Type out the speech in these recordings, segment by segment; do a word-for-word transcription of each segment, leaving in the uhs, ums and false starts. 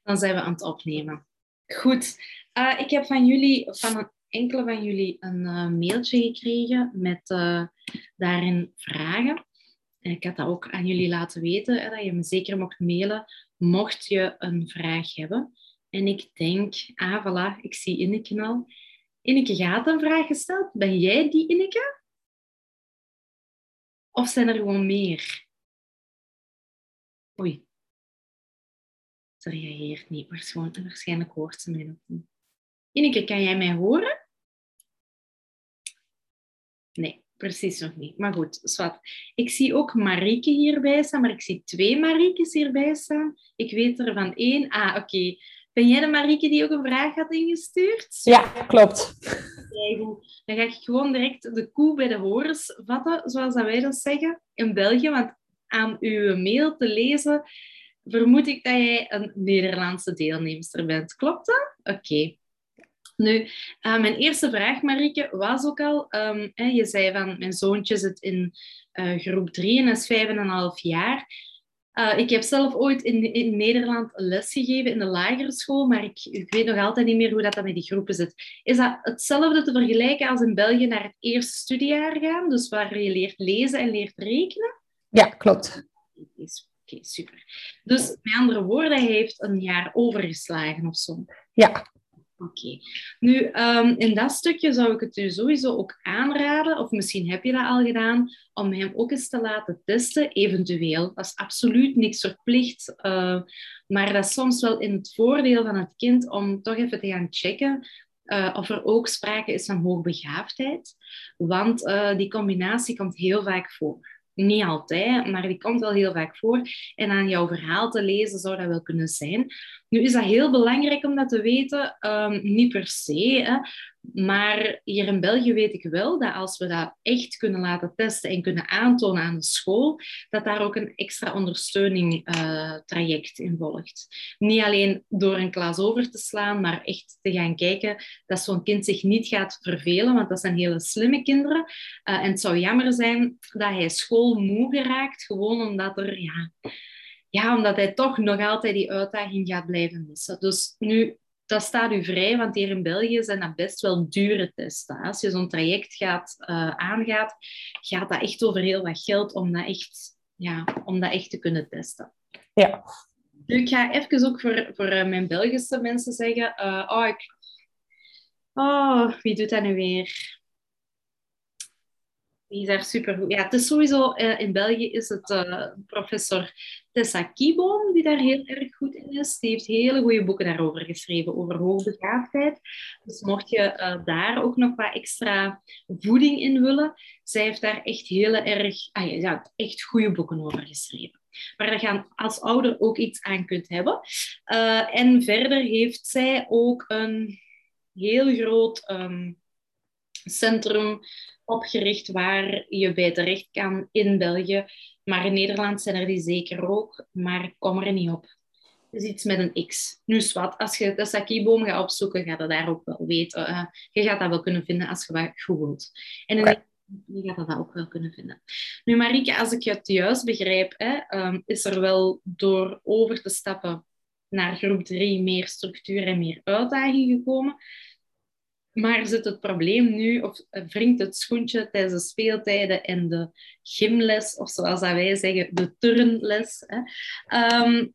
Dan zijn we aan het opnemen. Goed. Uh, ik heb van jullie, van een, enkele van jullie een uh, mailtje gekregen met uh, daarin vragen. En ik had dat ook aan jullie laten weten, hè, dat je me zeker mocht mailen, mocht je een vraag hebben. En ik denk, ah, voilà, ik zie Ineke al. Ineke, je had een vraag gesteld. Ben jij die Ineke? Of zijn er gewoon meer? Oei. Ze reageert niet. Waarschijnlijk hoort ze mij nog niet. Ineke, kan jij mij horen? Nee, precies nog niet. Maar goed, zwart. Ik zie ook Marieke hierbij staan, maar ik zie twee Mariekes hierbij staan. Ik weet er van één. Ah, oké. Okay. Ben jij de Marieke die ook een vraag had ingestuurd? Ja, klopt. Dan ga ik gewoon direct de koe bij de horens vatten, zoals dat wij dat zeggen, in België. Want aan uw mail te lezen, vermoed ik dat jij een Nederlandse deelnemster bent. Klopt dat? Oké. Okay. Nu, uh, mijn eerste vraag, Marieke, was ook al... Um, hè, je zei van, mijn zoontje zit in uh, groep drie en is vijf en een half jaar. Uh, ik heb zelf ooit in, in Nederland les gegeven in de lagere school, maar ik, ik weet nog altijd niet meer hoe dat, dat met die groepen zit. Is dat hetzelfde te vergelijken als in België naar het eerste studiejaar gaan? Dus waar je leert lezen en leert rekenen? Ja, klopt. Oké, okay, super. Dus met andere woorden, hij heeft een jaar overgeslagen of zo? Ja. Oké. Okay. Nu, um, in dat stukje zou ik het u sowieso ook aanraden, of misschien heb je dat al gedaan, om hem ook eens te laten testen, eventueel. Dat is absoluut niks verplicht, uh, maar dat is soms wel in het voordeel van het kind om toch even te gaan checken uh, of er ook sprake is van hoogbegaafdheid. Want uh, die combinatie komt heel vaak voor. Niet altijd, maar die komt wel heel vaak voor. En aan jouw verhaal te lezen zou dat wel kunnen zijn. Nu is dat heel belangrijk om dat te weten. Um, niet per se, hè. Maar hier in België weet ik wel dat als we dat echt kunnen laten testen en kunnen aantonen aan de school, dat daar ook een extra ondersteuning uh, traject in volgt. Niet alleen door een klas over te slaan, maar echt te gaan kijken dat zo'n kind zich niet gaat vervelen, want dat zijn hele slimme kinderen. Uh, en het zou jammer zijn dat hij schoolmoe geraakt, gewoon omdat er... Ja, Ja, omdat hij toch nog altijd die uitdaging gaat blijven missen. Dus nu, dat staat u vrij, want hier in België zijn dat best wel dure testen. Als je zo'n traject gaat, uh, aangaat, gaat dat echt over heel wat geld om dat echt, ja, om dat echt te kunnen testen. Ja. Nu, ik ga even ook voor, voor uh, mijn Belgische mensen zeggen... Uh, oh, ik... oh, wie doet dat nu weer? Die is daar supergoed. Ja, het is sowieso... Uh, in België is het uh, professor Tessa Kieboom die daar heel erg goed in is. Die heeft hele goede boeken daarover geschreven, over hoogbegaafdheid. Dus mocht je uh, daar ook nog wat extra voeding in willen, zij heeft daar echt heel erg... Ah, ja, echt goede boeken over geschreven. Waar je aan als ouder ook iets aan kunt hebben. Uh, en verder heeft zij ook een heel groot um, centrum opgericht waar je bij terecht kan in België. Maar in Nederland zijn er die zeker ook, maar ik kom er niet op. Het is iets met een X. Nu is wat, als je Tessa Kieboom gaat opzoeken, ga je dat daar ook wel weten. Uh, je gaat dat wel kunnen vinden als je wat googelt. En in okay. Je gaat dat ook wel kunnen vinden. Nu, Marieke, als ik het juist begrijp, hè, um, is er wel door over te stappen naar groep drie meer structuur en meer uitdaging gekomen. Maar zit het probleem nu, of wringt het schoentje tijdens de speeltijden en de gymles, of zoals dat wij zeggen, de turnles? Hè? Um,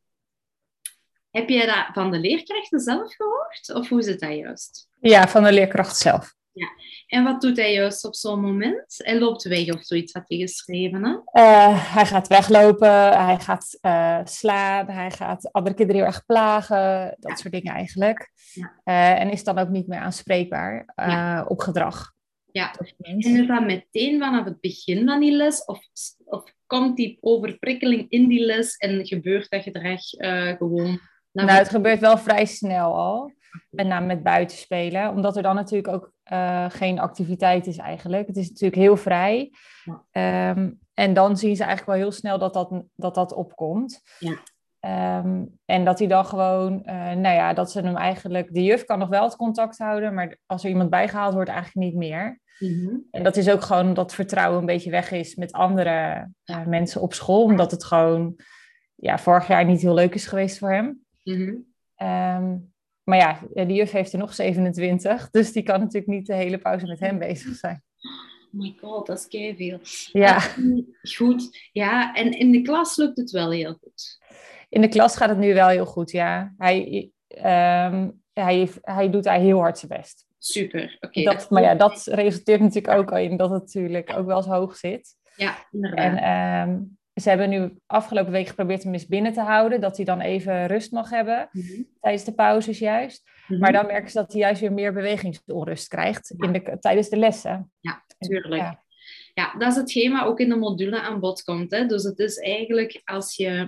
heb jij dat van de leerkrachten zelf gehoord? Of hoe zit dat juist? Ja, van de leerkracht zelf. Ja. En wat doet hij juist op zo'n moment? Hij loopt weg of zoiets, had hij geschreven. Hè? Uh, hij gaat weglopen, hij gaat uh, slaan, hij gaat andere kinderen heel erg plagen. Dat ja. soort dingen eigenlijk. Ja. Uh, en is dan ook niet meer aanspreekbaar uh, ja. op gedrag. Ja, en is dat meteen vanaf het begin van die les? Of, of komt die overprikkeling in die les en gebeurt dat gedrag uh, gewoon? Nou, het gebeurt wel vrij snel al. Met name met buitenspelen. Omdat er dan natuurlijk ook uh, geen activiteit is eigenlijk. Het is natuurlijk heel vrij. Ja. Um, en dan zien ze eigenlijk wel heel snel dat dat, dat, dat opkomt. Ja. Um, en dat hij dan gewoon... Uh, nou ja, dat ze hem eigenlijk... De juf kan nog wel het contact houden. Maar als er iemand bijgehaald wordt, eigenlijk niet meer. Mm-hmm. En dat is ook gewoon dat vertrouwen een beetje weg is met andere uh, mensen op school. Omdat het gewoon ja, vorig jaar niet heel leuk is geweest voor hem. Mm-hmm. Um, maar ja, de juf heeft er nog zevenentwintig. Dus die kan natuurlijk niet de hele pauze met hem bezig zijn. Oh my god, dat is keiveel. Ja. Uh, goed, ja. En in de klas lukt het wel heel goed? In de klas gaat het nu wel heel goed, ja. Hij, um, hij, hij doet daar heel hard zijn best. Super, oké. Okay, maar ja, dat resulteert natuurlijk ook al in dat het natuurlijk ook wel eens hoog zit. Ja, inderdaad. En um, ze hebben nu afgelopen week geprobeerd hem eens binnen te houden. Dat hij dan even rust mag hebben mm-hmm. tijdens de pauzes juist. Mm-hmm. Maar dan merken ze dat hij juist weer meer bewegingsonrust krijgt ja. in de, tijdens de lessen. Ja, tuurlijk. Ja. ja, dat is hetgeen wat ook in de module aan bod komt. Hè. Dus het is eigenlijk als je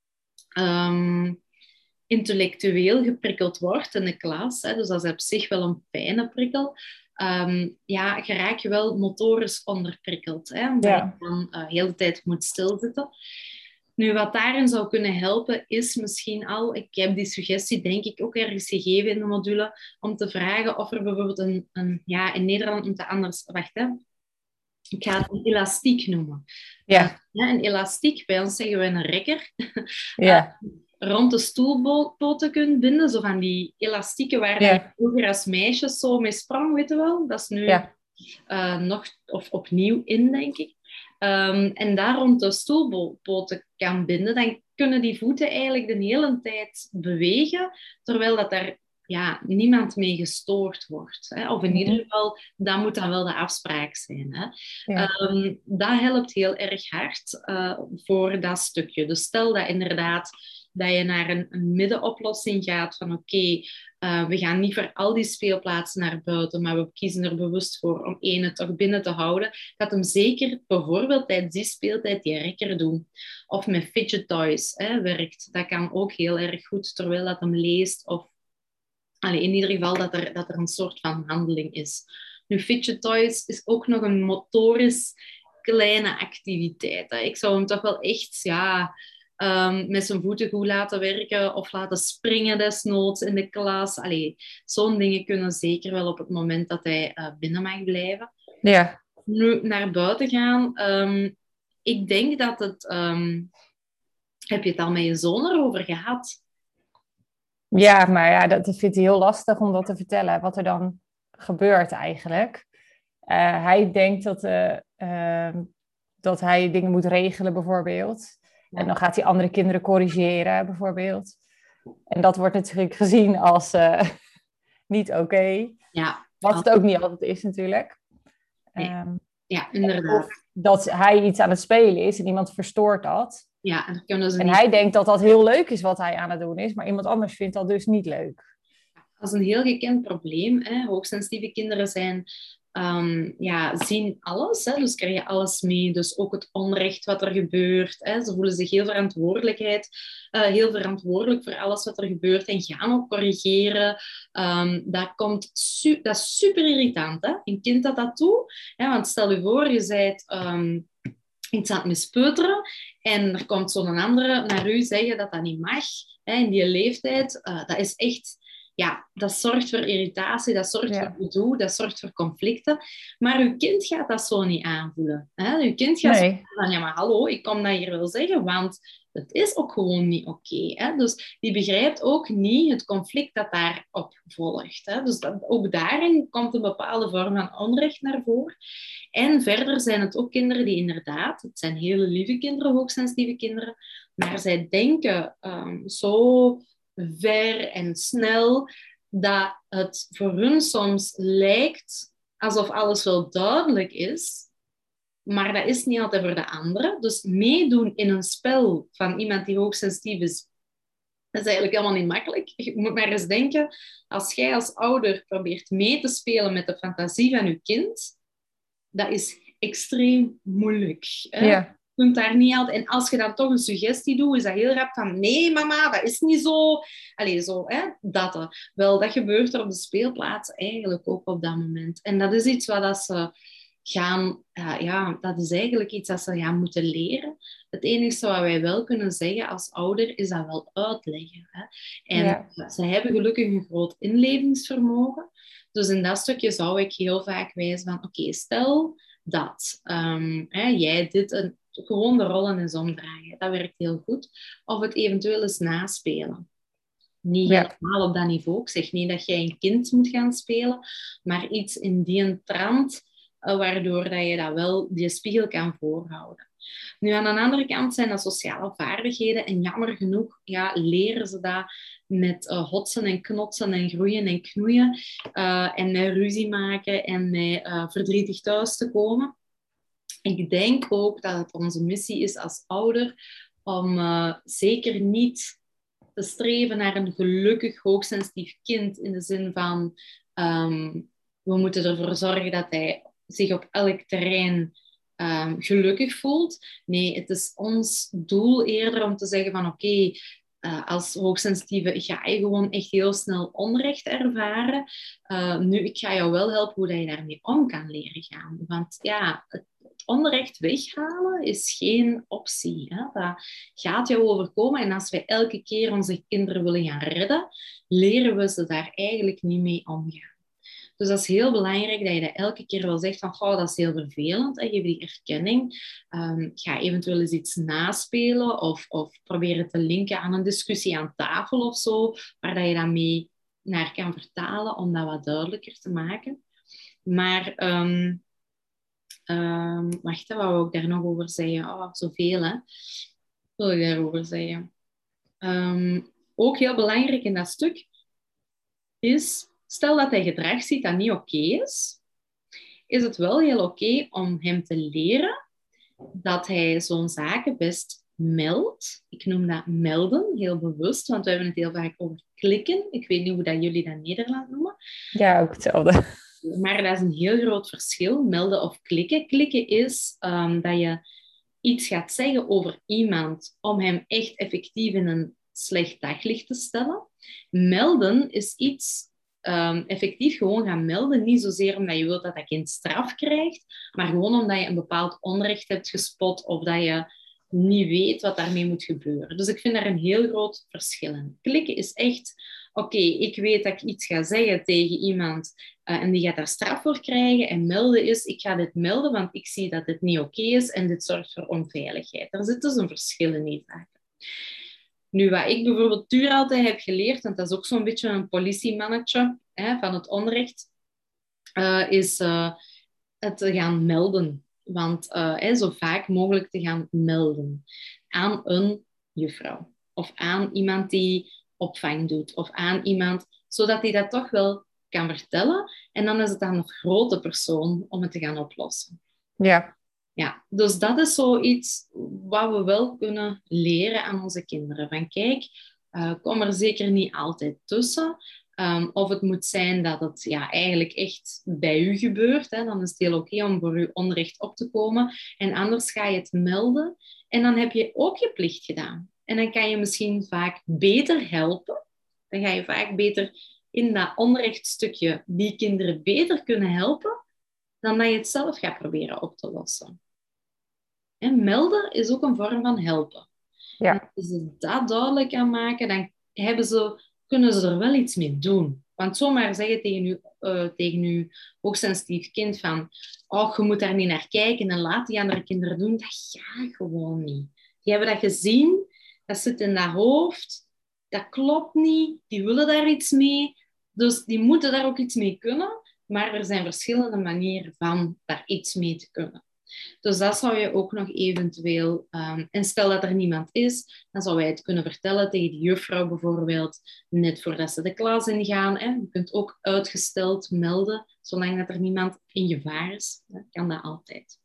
um, intellectueel geprikkeld wordt in de klas, hè, dus dat is op zich wel een fijne prikkel, um, ja, raak je wel motorisch onderprikkeld. Hè, omdat ja. je dan uh, heel de tijd moet stilzitten. Nu, wat daarin zou kunnen helpen, is misschien al, ik heb die suggestie denk ik ook ergens gegeven in de module, om te vragen of er bijvoorbeeld een, een ja, in Nederland moet het anders, wacht hè, ik ga het een elastiek noemen. Ja. Uh, ja, een elastiek, bij ons zeggen we een rekker. Ja. Uh, rond de stoelpoten kunt binden, zo van die elastieken waar ja. je vroeger als meisjes zo mee sprang, weet je wel. Dat is nu ja. uh, nog of opnieuw in, denk ik. Um, en daar rond de stoelpoten kan binden, dan kunnen die voeten eigenlijk de hele tijd bewegen, terwijl dat daar ja, niemand mee gestoord wordt. Hè? Of in mm-hmm. ieder geval, dat moet dan wel de afspraak zijn. Hè? Ja. Um, dat helpt heel erg hard uh, voor dat stukje. Dus stel dat inderdaad dat je naar een, een middenoplossing gaat van oké, okay, uh, we gaan niet voor al die speelplaatsen naar buiten, maar we kiezen er bewust voor om ene toch binnen te houden, dat hem zeker bijvoorbeeld tijdens die speeltijd die rekker doen. Of met fidget toys hè, werkt. Dat kan ook heel erg goed, terwijl dat hem leest of allee, in ieder geval dat er, dat er een soort van handeling is. Nu, fidget toys is ook nog een motorisch kleine activiteit. Hè. Ik zou hem toch wel echt ja, um, met zijn voeten goed laten werken of laten springen desnoods in de klas. Allee, zo'n dingen kunnen zeker wel op het moment dat hij uh, binnen mag blijven. Ja. Nu, naar buiten gaan. Um, ik denk dat het... Um, heb je het al met je zoon erover gehad? Ja, maar ja, dat vindt hij heel lastig om dat te vertellen, wat er dan gebeurt eigenlijk. Uh, hij denkt dat, uh, uh, dat hij dingen moet regelen, bijvoorbeeld. Ja. En dan gaat hij andere kinderen corrigeren, bijvoorbeeld. En dat wordt natuurlijk gezien als uh, niet oké. Okay. Ja. Wat het ook niet altijd is, natuurlijk. Nee. Um, ja, inderdaad. Dat hij iets aan het spelen is en iemand verstoort dat. Ja, en kunnen ze en niet... hij denkt dat dat heel leuk is wat hij aan het doen is, maar iemand anders vindt dat dus niet leuk. Dat is een heel gekend probleem. Hè. Hoogsensitieve kinderen zijn, um, ja, zien alles, hè. Dus krijgen alles mee. Dus ook het onrecht wat er gebeurt. Hè. Ze voelen zich heel, verantwoordelijkheid, uh, heel verantwoordelijk voor alles wat er gebeurt en gaan ook corrigeren. Um, dat, komt su- dat is super irritant. Hè. Een kind dat dat doet. Hè. Want stel je voor, je bent... Um, iets aan het mispeuteren en er komt zo'n andere naar u zeggen dat dat niet mag, hè, in die leeftijd, uh, dat is echt, ja, dat zorgt voor irritatie, dat zorgt ja. voor gedoe, dat zorgt voor conflicten, maar uw kind gaat dat zo niet aanvoelen. Hè? Uw kind gaat nee. zo van, ja, maar hallo, ik kom dat hier wel zeggen, want het is ook gewoon niet oké. Okay, dus die begrijpt ook niet het conflict dat daarop volgt. Hè? Dus dat, ook daarin komt een bepaalde vorm van onrecht naar voren. En verder zijn het ook kinderen die inderdaad, het zijn hele lieve kinderen, hoogsensitieve kinderen, maar zij denken um, zo ver en snel dat het voor hun soms lijkt alsof alles wel duidelijk is, maar dat is niet altijd voor de anderen. Dus meedoen in een spel van iemand die hoogsensitief is, dat is eigenlijk helemaal niet makkelijk. Je moet maar eens denken, als jij als ouder probeert mee te spelen met de fantasie van je kind, dat is extreem moeilijk. Hè? Ja. Je kunt daar niet altijd... En als je dan toch een suggestie doet, is dat heel rap van nee, mama, dat is niet zo. Allee, zo, hè? Dat. Wel, dat gebeurt er op de speelplaats eigenlijk ook op dat moment. En dat is iets wat dat ze gaan... Uh, ja, dat is eigenlijk iets dat ze gaan moeten leren. Het enige wat wij wel kunnen zeggen als ouder, is dat wel uitleggen. Hè? En ja. ze hebben gelukkig een groot inlevingsvermogen. Dus in dat stukje zou ik heel vaak wijzen van... Oké, okay, stel dat um, hè, jij dit... Een, gewoon de rollen eens omdraaien. Dat werkt heel goed. Of het eventueel eens naspelen. Niet Ja. helemaal op dat niveau. Ik zeg niet dat jij een kind moet gaan spelen, maar iets in die trant, uh, waardoor dat je dat wel die spiegel kan voorhouden. Nu, aan de andere kant zijn dat sociale vaardigheden en jammer genoeg ja, leren ze dat met uh, hotsen en knotsen en groeien en knoeien uh, en met ruzie maken en met uh, verdrietig thuis te komen. Ik denk ook dat het onze missie is als ouder om uh, zeker niet te streven naar een gelukkig, hoogsensitief kind in de zin van um, we moeten ervoor zorgen dat hij zich op elk terrein um, gelukkig voelt. Nee, het is ons doel eerder om te zeggen van oké, okay, uh, als hoogsensitieve ga je gewoon echt heel snel onrecht ervaren. Uh, nu, ik ga jou wel helpen hoe dat je daarmee om kan leren gaan. Want ja, het onrecht weghalen is geen optie. Hè? Dat gaat jou overkomen. En als wij elke keer onze kinderen willen gaan redden, leren we ze daar eigenlijk niet mee omgaan. Dus dat is heel belangrijk dat je dat elke keer wel zegt van, oh, dat is heel vervelend. Hè? Geef die erkenning. Um, ga eventueel eens iets naspelen of, of proberen te linken aan een discussie aan tafel of zo, waar dat je dat mee naar kan vertalen om dat wat duidelijker te maken. Maar... Um, Um, wacht, wat wou ik daar nog over zeggen? Oh, zoveel, hè? Wat wil ik daarover zeggen? Um, ook heel belangrijk in dat stuk is, stel dat hij gedrag ziet dat niet oké okay is, is het wel heel oké okay om hem te leren dat hij zo'n zaken best meldt. Ik noem dat melden, heel bewust, want we hebben het heel vaak over klikken. Ik weet niet hoe dat jullie dat in Nederland noemen. Ja, ook hetzelfde. Maar dat is een heel groot verschil, melden of klikken. Klikken is um, dat je iets gaat zeggen over iemand om hem echt effectief in een slecht daglicht te stellen. Melden is iets um, effectief gewoon gaan melden. Niet zozeer omdat je wilt dat dat kind straf krijgt, maar gewoon omdat je een bepaald onrecht hebt gespot of dat je niet weet wat daarmee moet gebeuren. Dus ik vind daar een heel groot verschil in. Klikken is echt... Oké, okay, ik weet dat ik iets ga zeggen tegen iemand uh, en die gaat daar straf voor krijgen. En melden is, ik ga dit melden, want ik zie dat dit niet oké okay is en dit zorgt voor onveiligheid. Er zit dus een verschil in die zaken. Nu, wat ik bijvoorbeeld Tuur altijd heb geleerd, want dat is ook zo'n beetje een politiemannetje hè, van het onrecht, uh, is uh, het te gaan melden. Want uh, hè, zo vaak mogelijk te gaan melden aan een juffrouw of aan iemand die opvang doet of aan iemand, zodat hij dat toch wel kan vertellen. En dan is het aan een grote persoon om het te gaan oplossen. Ja. Ja, dus dat is zoiets wat we wel kunnen leren aan onze kinderen. Van kijk, uh, kom er zeker niet altijd tussen. Um, of het moet zijn dat het ja, eigenlijk echt bij u gebeurt. Hè. Dan is het heel oké om voor uw onrecht op te komen. En anders ga je het melden. En dan heb je ook je plicht gedaan. En dan kan je misschien vaak beter helpen. Dan ga je vaak beter in dat onrechtstukje die kinderen beter kunnen helpen dan dat je het zelf gaat proberen op te lossen. En melden is ook een vorm van helpen. Ja. En als ze dat duidelijk kan maken, dan hebben ze, kunnen ze er wel iets mee doen. Want zomaar zeggen tegen je, uh, tegen je hoogsensitief kind van oh, je moet daar niet naar kijken en laat die andere kinderen doen, dat gaat gewoon niet. Die hebben dat gezien, dat zit in dat hoofd, dat klopt niet, die willen daar iets mee, dus die moeten daar ook iets mee kunnen, maar er zijn verschillende manieren van daar iets mee te kunnen. Dus dat zou je ook nog eventueel... Um, en stel dat er niemand is, dan zou wij het kunnen vertellen tegen de juffrouw bijvoorbeeld, net voordat ze de klas ingaan. Hè. Je kunt ook uitgesteld melden, zolang dat er niemand in gevaar is. Dan kan dat altijd.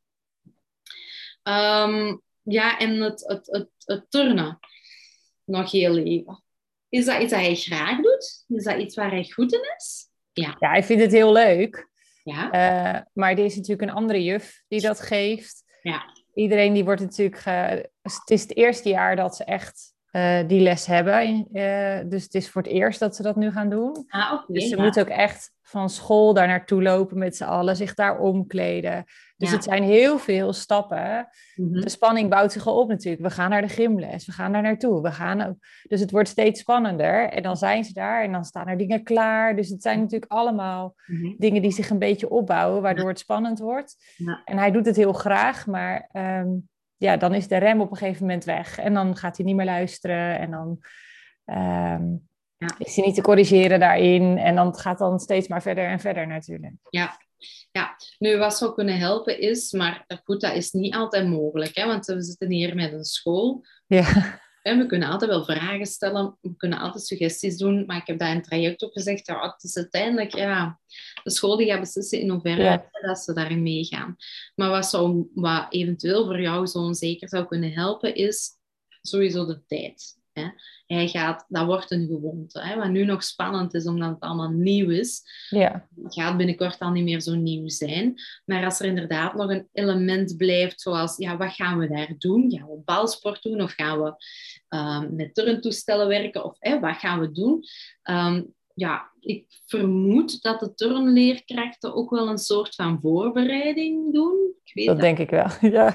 Um, ja, en het, het, het, het turnen. Nog heel even. Is dat iets dat hij graag doet? Is dat iets waar hij goed in is? Ja. Ja, ik vind het heel leuk. Ja. Uh, maar er is natuurlijk een andere juf die dat geeft. Ja. Iedereen die wordt natuurlijk... Ge... Het is het eerste jaar dat ze echt uh, die les hebben. Uh, dus het is voor het eerst dat ze dat nu gaan doen. Ah, okay, dus ze ja. moeten ook echt van school daar naartoe lopen met z'n allen. Zich daar omkleden. Dus Ja. het zijn heel veel stappen. Mm-hmm. De spanning bouwt zich al op natuurlijk. We gaan naar de gymles. We gaan daar naartoe. We gaan... Dus het wordt steeds spannender. En dan zijn ze daar. En dan staan er dingen klaar. Dus het zijn natuurlijk allemaal mm-hmm. dingen die zich een beetje opbouwen. Waardoor het spannend wordt. Ja. En hij doet het heel graag. Maar um, ja, dan is de rem op een gegeven moment weg. En dan gaat hij niet meer luisteren. En dan... Um, Ja. Is hij niet te corrigeren daarin en dan gaat dan steeds maar verder en verder natuurlijk. Ja. Ja, nu wat zou kunnen helpen is, maar goed, dat is niet altijd mogelijk, hè, want we zitten hier met een school. Ja. En we kunnen altijd wel vragen stellen, we kunnen altijd suggesties doen, maar ik heb dat in het traject ook gezegd, ja, het is uiteindelijk ja, de school die gaat beslissen in hoeverre Ja. dat ze daarin meegaan. Maar wat, zou, wat eventueel voor jou zo zeker zou kunnen helpen, is sowieso de tijd. Hè. Hij gaat, dat wordt een gewoonte. Hè. Wat nu nog spannend is, omdat het allemaal nieuw is, Ja. gaat binnenkort al niet meer zo nieuw zijn. Maar als er inderdaad nog een element blijft, zoals, ja, wat gaan we daar doen? Gaan we balsport doen of gaan we um, met turntoestellen werken? Of eh, wat gaan we doen? Um, ja, ik vermoed dat de turnleerkrachten ook wel een soort van voorbereiding doen. Ik weet Dat, dat denk ik wel, ja.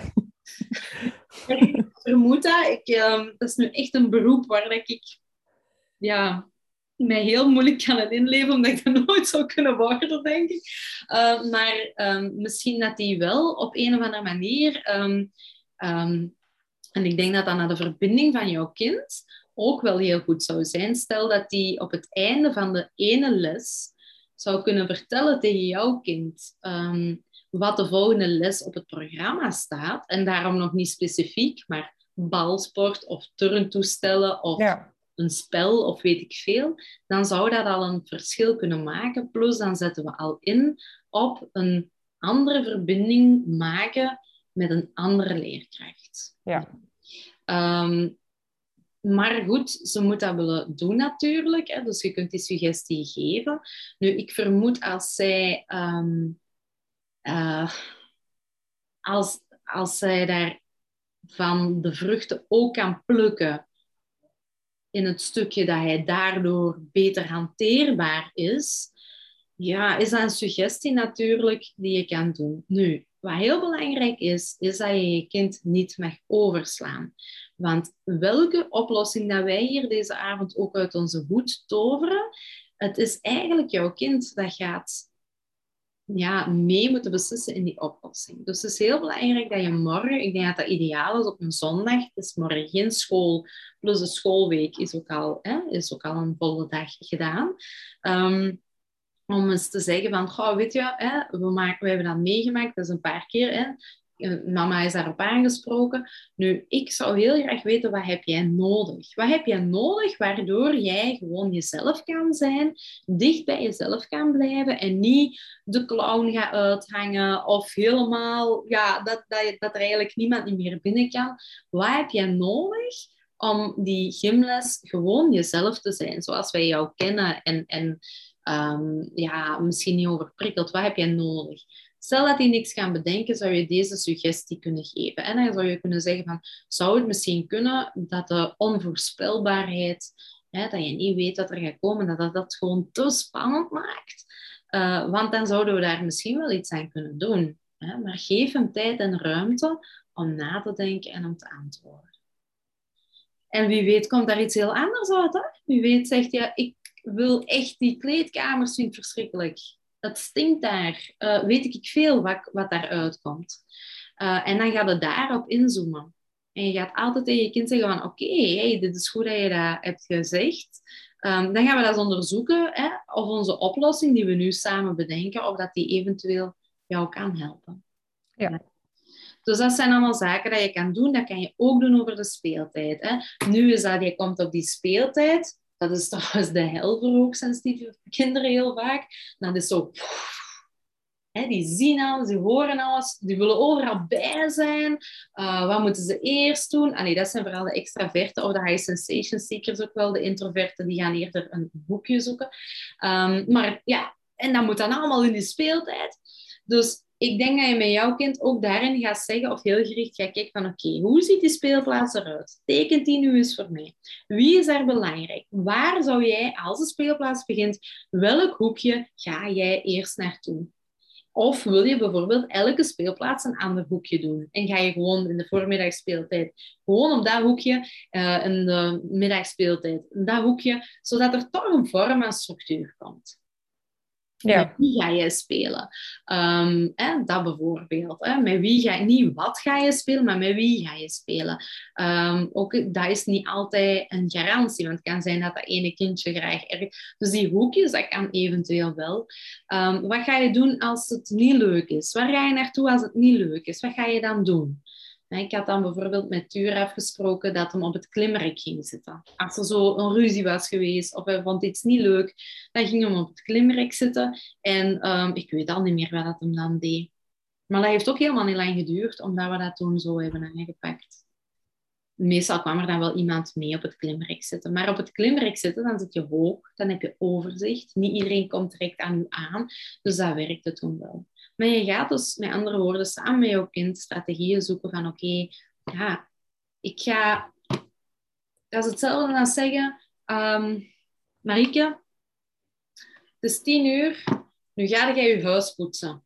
Ik vermoed dat. Ik, um, dat is nu echt een beroep waar ik ja, mij heel moeilijk kan het inleven, omdat ik dat nooit zou kunnen worden, denk ik. Uh, maar um, misschien dat die wel op een of andere manier... Um, um, en ik denk dat dat naar de verbinding van jouw kind ook wel heel goed zou zijn. Stel dat die op het einde van de ene les zou kunnen vertellen tegen jouw kind... Um, wat de volgende les op het programma staat. En daarom nog niet specifiek, maar balsport of turntoestellen of ja. een spel of weet ik veel. Dan zou dat al een verschil kunnen maken. Plus dan zetten we al in op een andere verbinding maken met een andere leerkracht. Ja. Um, maar goed, ze moet dat willen doen natuurlijk. Hè. Dus je kunt die suggestie geven. Nu, ik vermoed als zij... Um, Uh, als, als zij daar van de vruchten ook kan plukken in het stukje dat hij daardoor beter hanteerbaar is, ja, is dat een suggestie natuurlijk die je kan doen. Nu, wat heel belangrijk is, is dat je je kind niet mag overslaan. Want welke oplossing dat wij hier deze avond ook uit onze hoed toveren, het is eigenlijk jouw kind dat gaat... ja, mee moeten beslissen in die oplossing. Dus het is heel belangrijk dat je morgen, ik denk dat dat ideaal is op een zondag, het is morgen geen school, plus de schoolweek is ook al, hè, is ook al een volle dag gedaan. Um, om eens te zeggen van, goh, weet je, hè, we, maken, we hebben dat meegemaakt, dat is een paar keer, hè, mama is daarop aangesproken. Nu, ik zou heel graag weten, wat heb jij nodig? Wat heb jij nodig waardoor jij gewoon jezelf kan zijn, dicht bij jezelf kan blijven en niet de clown gaat uithangen of helemaal, ja, dat, dat, dat er eigenlijk niemand niet meer binnen kan. Wat heb jij nodig om die gymles gewoon jezelf te zijn, zoals wij jou kennen en, en um, ja, misschien niet overprikkeld? Wat heb jij nodig? Stel dat hij niks kan bedenken, zou je deze suggestie kunnen geven. En dan zou je kunnen zeggen van, zou het misschien kunnen dat de onvoorspelbaarheid, hè, dat je niet weet wat er gaat komen, dat dat, dat gewoon te spannend maakt. Uh, want dan zouden we daar misschien wel iets aan kunnen doen. Hè? Maar geef hem tijd en ruimte om na te denken en om te antwoorden. En wie weet komt daar iets heel anders uit. Hè? Wie weet zegt hij, ja, ik wil echt die kleedkamers, vind ik verschrikkelijk. Het stinkt daar. Uh, weet ik veel wat, wat daaruit komt. Uh, en dan gaat het daarop inzoomen. En je gaat altijd tegen je kind zeggen van... Oké, okay, hey, dit is goed dat je dat hebt gezegd. Um, dan gaan we dat onderzoeken. Hè, of onze oplossing die we nu samen bedenken... of dat die eventueel jou kan helpen. Ja. Dus dat zijn allemaal zaken dat je kan doen. Dat kan je ook doen over de speeltijd. Hè. Nu is dat, je komt op die speeltijd... Dat is trouwens de hel voor hoogsensitieve kinderen heel vaak. Dat is zo... Hè, die zien alles, die horen alles, die willen overal bij zijn. Uh, wat moeten ze eerst doen? Allee, dat zijn vooral de extraverten of de high sensation seekers ook wel. De introverten, die gaan eerder een boekje zoeken. Um, maar ja, en dat moet dan allemaal in die speeltijd. Dus ik denk dat je met jouw kind ook daarin gaat zeggen of heel gericht gaat kijken van oké, okay, hoe ziet die speelplaats eruit? Tekent die nu eens voor mij? Wie is daar belangrijk? Waar zou jij, als de speelplaats begint, welk hoekje ga jij eerst naartoe? Of wil je bijvoorbeeld elke speelplaats een ander hoekje doen? En ga je gewoon in de voormiddagspeeltijd gewoon op dat hoekje, uh, in de middagspeeltijd dat hoekje, zodat er toch een vorm en structuur komt. Ja. Met wie ga je spelen? Um, hè, dat bijvoorbeeld. Hè. Met wie ga je, niet wat ga je spelen, maar met wie ga je spelen? Um, ook, dat is niet altijd een garantie, want het kan zijn dat dat ene kindje graag erg... Dus die hoekjes, dat kan eventueel wel. Um, wat ga je doen als het niet leuk is? Waar ga je naartoe als het niet leuk is? Wat ga je dan doen? Ik had dan bijvoorbeeld met Tuur afgesproken dat hij op het klimrek ging zitten. Als er zo een ruzie was geweest of hij vond iets niet leuk, dan ging hij op het klimrek zitten. En um, ik weet al niet meer wat dat hem dan deed. Maar dat heeft ook helemaal niet lang geduurd, omdat we dat toen zo hebben aangepakt. Meestal kwam er dan wel iemand mee op het klimrek zitten. Maar op het klimrek zitten, dan zit je hoog, dan heb je overzicht. Niet iedereen komt direct aan je aan. Dus dat werkte toen wel. Maar je gaat dus, met andere woorden, samen met jouw kind strategieën zoeken van oké, okay, ja, ik ga... Dat is hetzelfde als zeggen, um, Marieke, het is tien uur, nu ga jij je huis poetsen.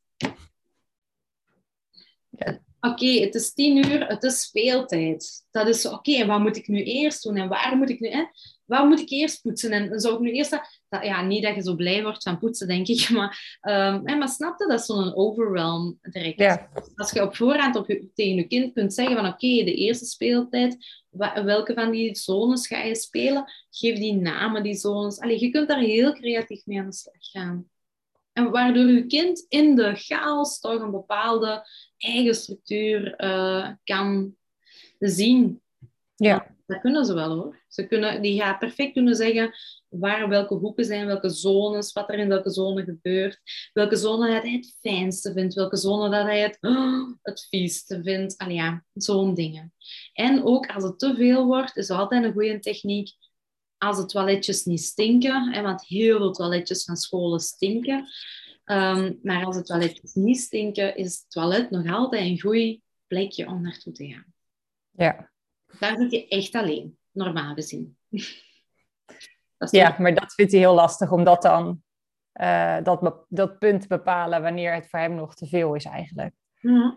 Ja. Oké, okay, het is tien uur, het is speeltijd. Dat is oké, okay, en wat moet ik nu eerst doen? En waar moet ik nu... Hè? Waar moet ik eerst poetsen? En zou ik nu eerst... Dat, ja, niet dat je zo blij wordt van poetsen, denk ik. Maar, um, hè, maar snap je? Dat is zo'n overwhelm direct. Ja. Als je op voorhand op je, tegen je kind kunt zeggen van... Oké, okay, de eerste speeltijd... Welke van die zones ga je spelen? Geef die namen, die zones. Allee, je kunt daar heel creatief mee aan de slag gaan. En waardoor je kind in de chaos toch een bepaalde eigen structuur uh, kan zien. Ja. Dat kunnen ze wel hoor. Ze kunnen, die gaat perfect kunnen zeggen waar welke hoeken zijn, welke zones, wat er in welke zone gebeurt, welke zone dat hij het fijnste vindt, welke zone dat hij het, oh, het vieste vindt. Allee, ja, zo'n dingen. En ook als het te veel wordt, is altijd een goede techniek als de toiletjes niet stinken, hè, want heel veel toiletjes van scholen stinken. Um, maar als de toiletjes niet stinken, is het toilet nog altijd een goed plekje om naartoe te gaan. Ja. Daar zit je echt alleen, normaal gezien. Dat ja, maar dat vindt hij heel lastig, om dat dan, uh, dat, dat punt te bepalen wanneer het voor hem nog te veel is eigenlijk. Ja.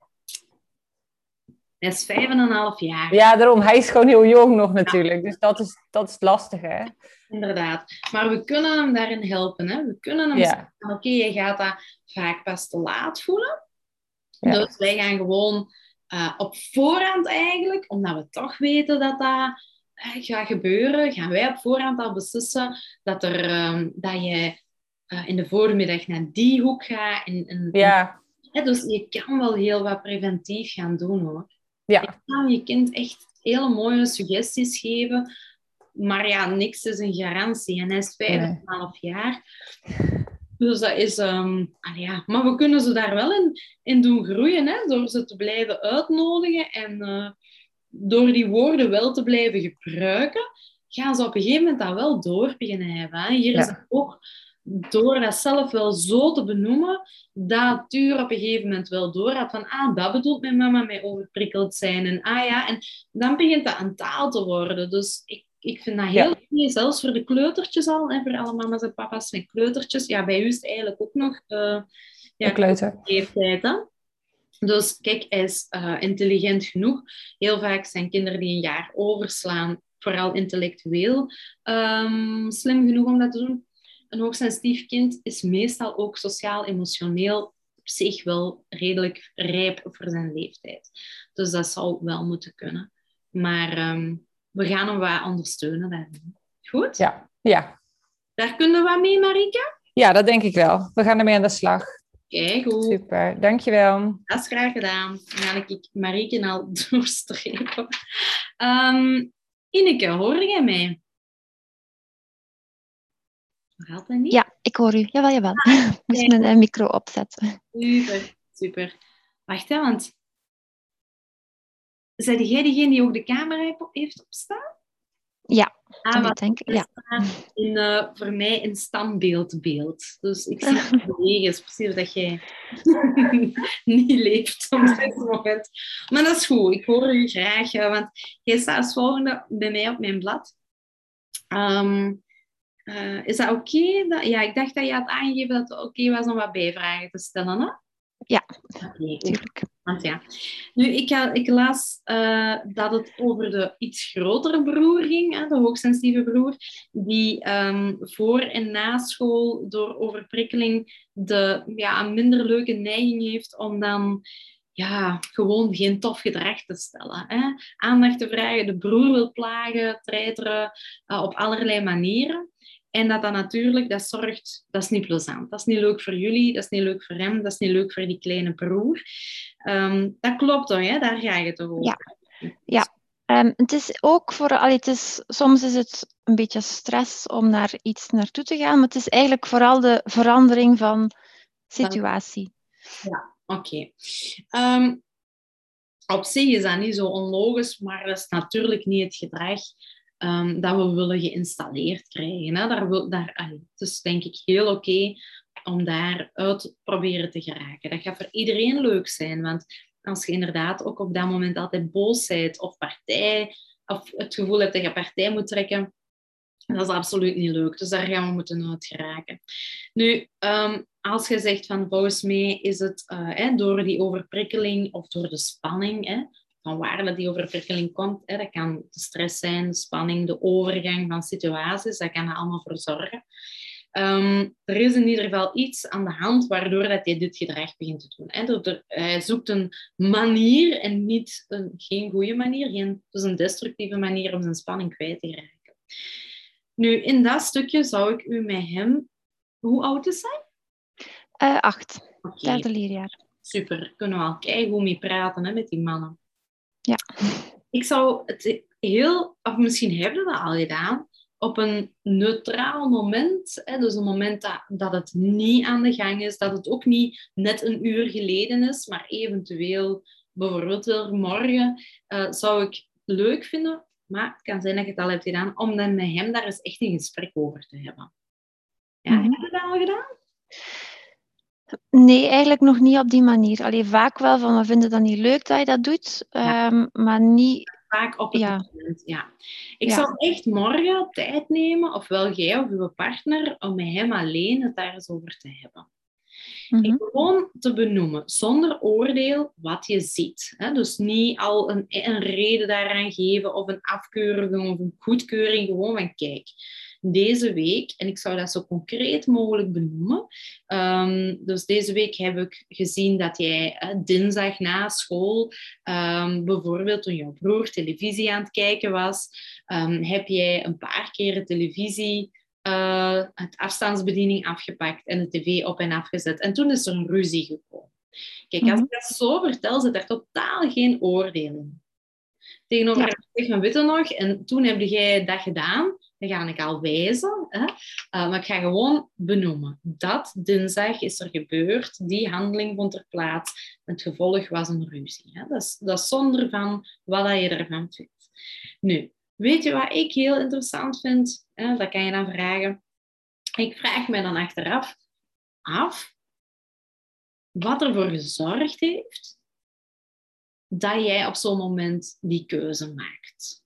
Hij is vijf en een half jaar. Ja, daarom. Hij is gewoon heel jong nog natuurlijk. Ja. Dus dat is, dat is het lastige, hè? Inderdaad. Maar we kunnen hem daarin helpen. Hè? We kunnen hem ja. zeggen, oké, okay, je gaat dat vaak pas te laat voelen. Ja. Dus wij gaan gewoon uh, op voorhand eigenlijk, omdat we toch weten dat dat uh, gaat gebeuren, gaan wij op voorhand al beslissen dat, er, um, dat je uh, in de voormiddag naar die hoek gaat. En, en, ja. en, dus je kan wel heel wat preventief gaan doen, hoor. Ja. Je kan je kind echt hele mooie suggesties geven. Maar ja, niks is een garantie. En hij is vijf en een half jaar. Dus dat is... Um, ah ja. Maar we kunnen ze daar wel in, in doen groeien. Hè? Door ze te blijven uitnodigen. En uh, door die woorden wel te blijven gebruiken, gaan ze op een gegeven moment dat wel door beginnen hebben. Hè? Hier ja. is het ook... Door dat zelf wel zo te benoemen, dat Tuur op een gegeven moment wel door had van, ah, dat bedoelt mijn mama mij overprikkeld zijn. En ah ja, en dan begint dat een taal te worden. Dus ik, ik vind dat heel goed, ja. zelfs voor de kleutertjes al, hè, voor alle mama's en papa's met kleutertjes. Ja, bij u is het eigenlijk ook nog uh, ja, kleuter. leeftijd, hè? Dus kijk, hij is uh, intelligent genoeg. Heel vaak zijn kinderen die een jaar overslaan, vooral intellectueel um, slim genoeg om dat te doen. Een hoogsensitief kind is meestal ook sociaal-emotioneel op zich wel redelijk rijp voor zijn leeftijd. Dus dat zou wel moeten kunnen. Maar um, we gaan hem wat ondersteunen daarin. Goed? Ja. ja. Daar kunnen we wat mee, Marieke? Ja, dat denk ik wel. We gaan ermee aan de slag. Kijk, goed. Super, dankjewel. Dat is graag gedaan. Dan ga ik Marieke al doorstrepen. Um, Ineke, hoor jij mij? Gaat dat niet? Ja, ik hoor u. Jawel, jawel. Ah, ik moest mijn uh, micro opzetten. Super, super. Wacht, hè, want... Zijn jij degene die ook de camera heeft opstaan? Ja, ah, dat denk ik. Ja. In, uh, voor mij een standbeeldbeeld. Dus ik zie het bewegen, precies dat jij niet leeft op dit moment. Maar dat is goed, ik hoor u graag, want jij staat als volgende bij mij op mijn blad. Um, Uh, is dat oké? Okay? Ja, ik dacht dat je had aangegeven dat het oké okay was om wat bijvragen te stellen, hè? Ja, okay, natuurlijk. Want ja, nu, ik, ga, ik las uh, dat het over de iets grotere broer ging, hè, de hoogsensitieve broer, die um, voor en na school door overprikkeling de, ja, een minder leuke neiging heeft om dan ja, gewoon geen tof gedrag te stellen. Hè. Aandacht te vragen, de broer wil plagen, treiteren, uh, op allerlei manieren. En dat dat natuurlijk, dat zorgt, dat is niet plezant. Dat is niet leuk voor jullie, dat is niet leuk voor hem, dat is niet leuk voor die kleine broer. Um, dat klopt toch, hè? Daar ga je het toch over? Ja, ja. Um, het is ook voor, allee, het is, soms is het een beetje stress om naar iets naartoe te gaan, maar het is eigenlijk vooral de verandering van situatie. Ja, oké. Okay. Um, op zich is dat niet zo onlogisch, maar dat is natuurlijk niet het gedrag Um, dat we willen geïnstalleerd krijgen. Hè. Daar wil, daar, allee, het is denk ik heel oké okay om daaruit proberen te geraken. Dat gaat voor iedereen leuk zijn, want als je inderdaad ook op dat moment altijd boos bent of partij, of het gevoel hebt dat je partij moet trekken, dat is absoluut niet leuk. Dus daar gaan we moeten uit geraken. Nu, um, als je zegt van volgens mij is het uh, hè, door die overprikkeling of door de spanning, hè, van waar dat die overprikkeling komt. Hè. Dat kan de stress zijn, de spanning, de overgang van situaties. Dat kan er allemaal voor zorgen. Um, er is in ieder geval iets aan de hand waardoor dat hij dit gedrag begint te doen. Hè. Dat er, hij zoekt een manier en niet een, geen goede manier. Geen, dus een destructieve manier om zijn spanning kwijt te raken. Nu, in dat stukje zou ik u met hem... Hoe oud is hij? Uh, acht. Okay. Derde leerjaar. Super. Kunnen we al keigoed mee praten hè, met die mannen. Ja. Ik zou het heel, of misschien hebben we dat al gedaan, op een neutraal moment, hè, dus een moment dat, dat het niet aan de gang is, dat het ook niet net een uur geleden is, maar eventueel bijvoorbeeld weer morgen, uh, zou ik leuk vinden, maar het kan zijn dat je het al hebt gedaan, om dan met hem daar eens echt een gesprek over te hebben. Ja, mm-hmm. Heb je dat al gedaan? Nee, eigenlijk nog niet op die manier. Allee, vaak wel van, we vinden dat niet leuk dat je dat doet, ja. um, maar niet... Vaak op het ja. moment, ja. Ik ja. zou echt morgen tijd nemen, ofwel jij of uw partner, om met hem alleen het daar eens over te hebben. Mm-hmm. En gewoon te benoemen, zonder oordeel, wat je ziet. Hè? Dus niet al een, een reden daaraan geven, of een afkeuring, of een goedkeuring, gewoon van kijk... Deze week, en ik zou dat zo concreet mogelijk benoemen. Um, dus deze week heb ik gezien dat jij uh, dinsdag na school, um, bijvoorbeeld toen jouw broer televisie aan het kijken was, um, heb jij een paar keer de televisie, uh, het afstandsbediening afgepakt en de tv op en afgezet. En toen is er een ruzie gekomen. Kijk, als ik dat zo vertel, zit er totaal geen oordeel in. Tegenover ja. Ik weet het nog, en toen heb jij dat gedaan. Dan ga ik al wijzen. Hè? Uh, maar ik ga gewoon benoemen. Dat dinsdag is er gebeurd. Die handeling vond er plaats. Het gevolg was een ruzie. Hè? Dat, is, dat is zonder van wat je ervan vindt. Nu, weet je wat ik heel interessant vind? Hè? Dat kan je dan vragen. Ik vraag me dan achteraf af wat ervoor gezorgd heeft dat jij op zo'n moment die keuze maakt.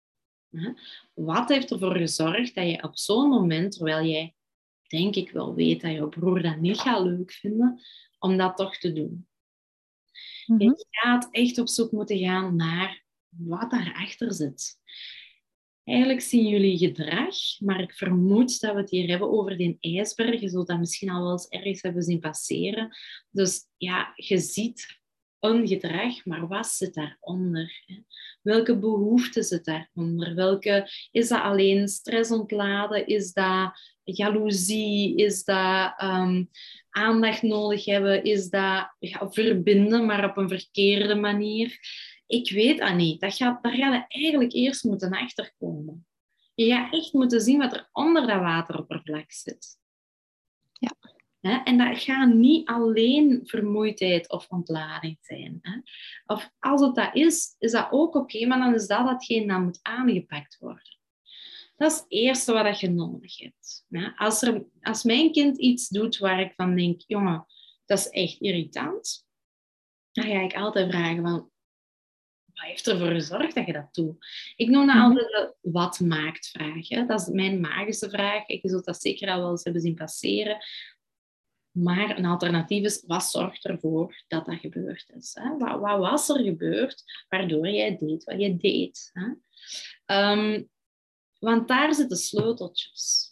Wat heeft ervoor gezorgd dat je op zo'n moment, terwijl jij denk ik wel weet dat je broer dat niet gaat leuk vinden, om dat toch te doen? Mm-hmm. Je gaat echt op zoek moeten gaan naar wat daarachter zit. Eigenlijk zien jullie gedrag, maar ik vermoed dat we het hier hebben over die ijsberg. Je zult dat misschien al wel eens ergens hebben zien passeren. Dus ja, je ziet een gedrag, maar wat zit daaronder? Hè? Welke behoeften zit daaronder? Welke, is dat alleen stress ontladen? Is dat jaloezie? Is dat um, aandacht nodig hebben? Is dat ja, verbinden, maar op een verkeerde manier? Ik weet dat niet. Dat gaat, daar ga je eigenlijk eerst moeten achterkomen. Je gaat echt moeten zien wat er onder dat wateroppervlak zit. Ja. Hè? En dat gaat niet alleen vermoeidheid of ontlading zijn. Hè? Of als het dat is, is dat ook oké, okay, maar dan is dat datgene dat moet aangepakt worden. Dat is het eerste wat je nodig hebt. Hè? Als, er, als mijn kind iets doet waar ik van denk, jongen, dat is echt irritant, dan ga ik altijd vragen van, wat heeft ervoor gezorgd dat je dat doet? Ik noem dat mm-hmm. altijd de wat maakt vraag. Hè? Dat is mijn magische vraag. Je zult dat zeker al wel eens hebben zien passeren. Maar een alternatief is, wat zorgt ervoor dat dat gebeurd is? Hè? Wat, wat was er gebeurd waardoor jij deed wat je deed? Hè? Um, want daar zitten sleuteltjes.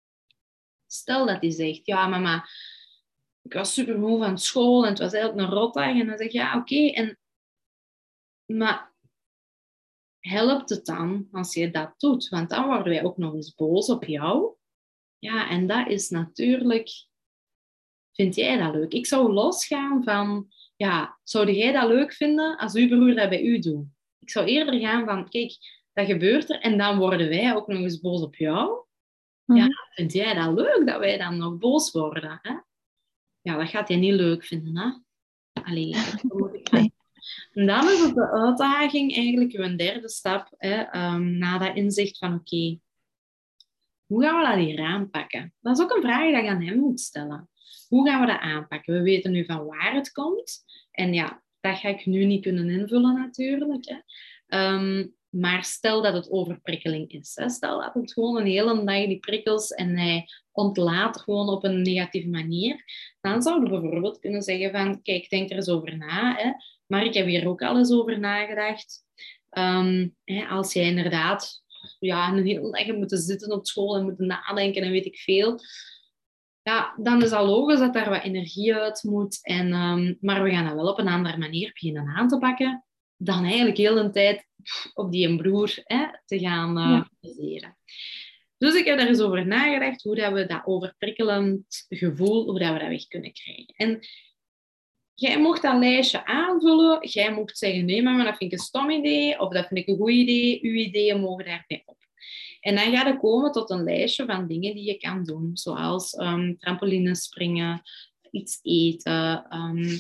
Stel dat hij zegt, ja mama, ik was supermoe van school en het was eigenlijk een rotdag. En dan zeg je, ja oké, okay, en maar helpt het dan als je dat doet? Want dan worden wij ook nog eens boos op jou. Ja, en dat is natuurlijk... Vind jij dat leuk? Ik zou losgaan van... Ja, zou jij dat leuk vinden als uw broer dat bij u doet? Ik zou eerder gaan van... Kijk, dat gebeurt er en dan worden wij ook nog eens boos op jou. Mm-hmm. Ja, vind jij dat leuk dat wij dan nog boos worden? Hè? Ja, dat gaat hij niet leuk vinden, hè? Allee, dat moet ik... Nee. En dan is het de uitdaging eigenlijk een derde stap, hè, um, na dat inzicht van oké, okay, hoe gaan we dat hier aanpakken? Dat is ook een vraag die je aan hem moet stellen. Hoe gaan we dat aanpakken? We weten nu van waar het komt. En ja, dat ga ik nu niet kunnen invullen natuurlijk. Hè. Um, maar stel dat het overprikkeling is. Hè. Stel dat het gewoon een hele dag die prikkels en hij ontlaat gewoon op een negatieve manier. Dan zouden we bijvoorbeeld kunnen zeggen van, kijk, denk er eens over na. Hè. Maar ik heb hier ook al eens over nagedacht. Um, hè, als jij inderdaad ja, een hele dag moet zitten op school en moeten nadenken en weet ik veel... Ja, dan is al logisch dat daar wat energie uit moet. En, um, maar we gaan dat wel op een andere manier beginnen aan te pakken dan eigenlijk heel de tijd op die een broer hè, te gaan uh, baseren. Dus ik heb daar eens over nagedacht hoe dat we dat overprikkelend gevoel, hoe dat we dat weg kunnen krijgen. En jij mocht dat lijstje aanvullen. Jij mocht zeggen, nee mama, dat vind ik een stom idee. Of dat vind ik een goed idee. Uw ideeën mogen daarbij op. En dan ga je komen tot een lijstje van dingen die je kan doen. Zoals um, trampolines springen, iets eten, um,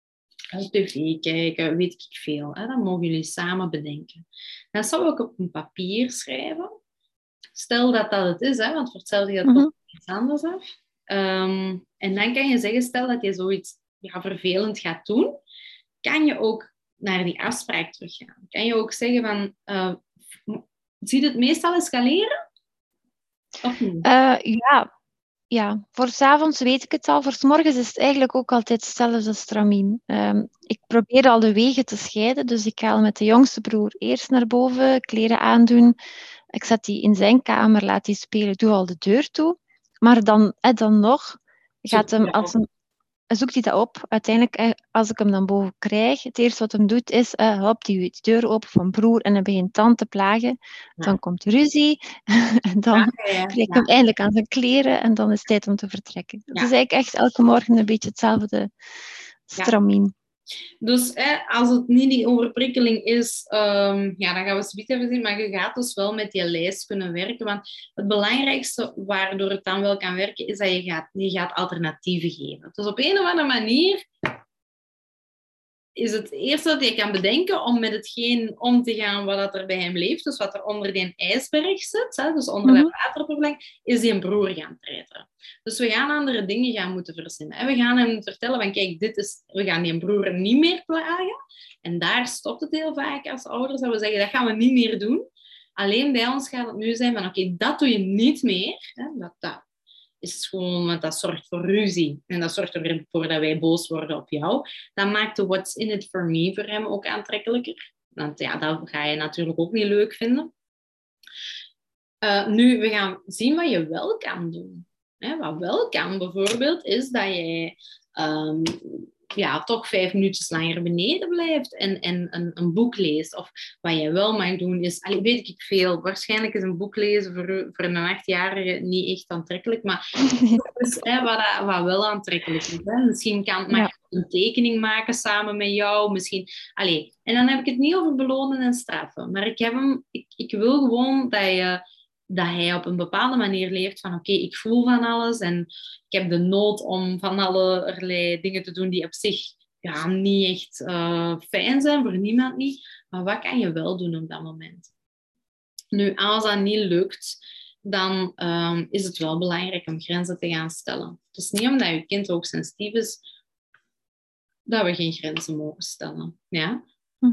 tv kijken, weet ik veel. Hè? Dat mogen jullie samen bedenken. Dat zou ik op een papier schrijven. Stel dat dat het is, hè? Want voor hetzelfde gaat het mm-hmm. iets anders af. Um, en dan kan je zeggen, stel dat je zoiets ja, vervelend gaat doen, kan je ook naar die afspraak teruggaan. Kan je ook zeggen van... Uh, zie je het meestal escaleren? Of niet? Uh, ja. ja, voor 's avonds weet ik het al. Voor 's morgens is het eigenlijk ook altijd hetzelfde als stramien. Um, ik probeer al de wegen te scheiden. Dus ik ga met de jongste broer eerst naar boven, kleren aandoen. Ik zet die in zijn kamer, laat die spelen, doe al de deur toe. Maar dan, eh, dan nog gaat hem als een... zoekt hij dat op. Uiteindelijk, als ik hem dan boven krijg, het eerste wat hem doet is, uh, hop, die de deur open van broer en dan begint tante te plagen. Ja. Dan komt ruzie en dan ja, ja, ja. krijg ik hem eindelijk aan zijn kleren en dan is het tijd om te vertrekken. Ja. Het is eigenlijk echt elke morgen een beetje hetzelfde stramien. Ja. Dus hè, als het niet die overprikkeling is, um, ja, dan gaan we zoiets even zien. Maar je gaat dus wel met die lijst kunnen werken. Want het belangrijkste waardoor het dan wel kan werken, is dat je gaat, je gaat alternatieven geven. Dus op een of andere manier is het eerste dat je kan bedenken om met hetgeen om te gaan wat er bij hem leeft. Dus wat er onder die ijsberg zit, hè, dus onder mm-hmm. dat waterprobleem, is die een broer gaan treiteren. Dus we gaan andere dingen gaan moeten verzinnen. En we gaan hem vertellen van, kijk, dit is, we gaan die broer niet meer plagen. En daar stopt het heel vaak als ouders. Dat we zeggen, dat gaan we niet meer doen. Alleen bij ons gaat het nu zijn van, oké, okay, dat doe je niet meer. Hè, dat, dat is gewoon, want dat zorgt voor ruzie. En dat zorgt ervoor dat wij boos worden op jou. Dat maakt de what's in it for me voor hem ook aantrekkelijker. Want ja, dat ga je natuurlijk ook niet leuk vinden. Uh, nu, we gaan zien wat je wel kan doen. Hè, wat wel kan bijvoorbeeld, is dat jij um, ja, toch vijf minuutjes langer beneden blijft en, en een, een boek leest. Of wat jij wel mag doen is, allee, weet ik veel, waarschijnlijk is een boek lezen voor, voor een achtjarige niet echt aantrekkelijk, maar dus, hè, wat, wat wel aantrekkelijk is. Hè. Misschien kan, mag je ja. een tekening maken samen met jou. Misschien, allee. En dan heb ik het niet over belonen en straffen, maar ik, heb hem, ik, ik wil gewoon dat je... dat hij op een bepaalde manier leert van oké, okay, ik voel van alles en ik heb de nood om van allerlei dingen te doen die op zich ja, niet echt uh, fijn zijn, voor niemand niet. Maar wat kan je wel doen op dat moment? Nu, als dat niet lukt, dan um, is het wel belangrijk om grenzen te gaan stellen. Het is niet omdat je kind ook sensitief is, dat we geen grenzen mogen stellen. Ja? Mm-hmm.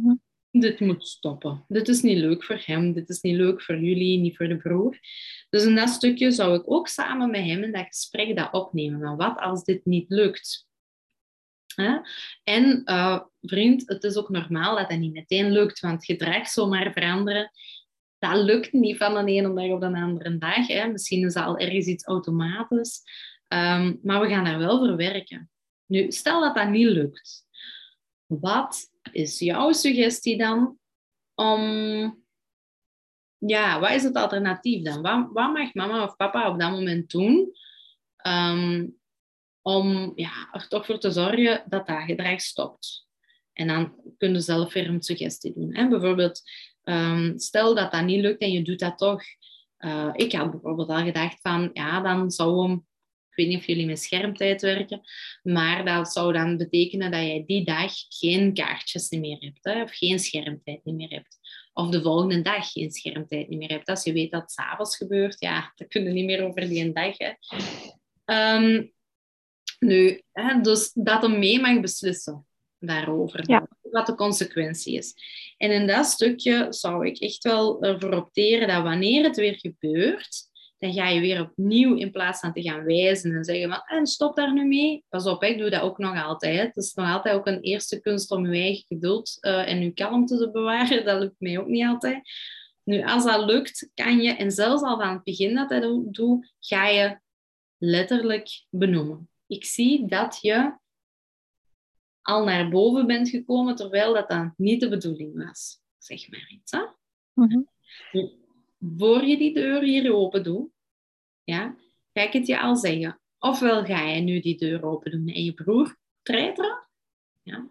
dit moet stoppen. Dit is niet leuk voor hem, dit is niet leuk voor jullie, niet voor de broer. Dus in dat stukje zou ik ook samen met hem in dat gesprek dat opnemen. Maar wat als dit niet lukt? Hè? En uh, vriend, het is ook normaal dat dat niet meteen lukt, want gedrag zomaar veranderen, dat lukt niet van de ene dag op de andere dag. Hè? Misschien is dat al ergens iets automatisch. Um, maar we gaan daar wel voor werken. Nu, stel dat dat niet lukt. Wat is jouw suggestie dan om... Ja, wat is het alternatief dan? Wat, wat mag mama of papa op dat moment doen um, om ja, er toch voor te zorgen dat dat gedrag stopt? En dan kun je zelf weer een suggestie doen. Hè? Bijvoorbeeld, um, stel dat dat niet lukt en je doet dat toch. Uh, ik had bijvoorbeeld al gedacht van, ja, dan zou hem... Ik weet niet of jullie met schermtijd werken, maar dat zou dan betekenen dat jij die dag geen kaartjes meer hebt, hè, of geen schermtijd meer hebt. Of de volgende dag geen schermtijd meer hebt. Als je weet dat het 's avonds gebeurt, ja, dan kun je niet meer over die dag. Hè. Um, nu, hè, dus dat hem mee mag beslissen daarover, Ja. wat de consequentie is. En in dat stukje zou ik echt wel ervoor opteren dat wanneer het weer gebeurt, dan ga je weer opnieuw, in plaats van te gaan wijzen en zeggen van, en stop daar nu mee. Pas op, ik doe dat ook nog altijd. Het is nog altijd ook een eerste kunst om je eigen geduld uh, en je kalmte te bewaren. Dat lukt mij ook niet altijd. Nu, als dat lukt, kan je, en zelfs al van het begin dat je dat doet, ga je letterlijk benoemen. Ik zie dat je al naar boven bent gekomen, terwijl dat dan niet de bedoeling was. Zeg maar iets, hè? Mm-hmm. Voor je die deur hier open doet, ja, ga ik het je al zeggen. Ofwel ga je nu die deur open doen en je broer treiteren. Ja.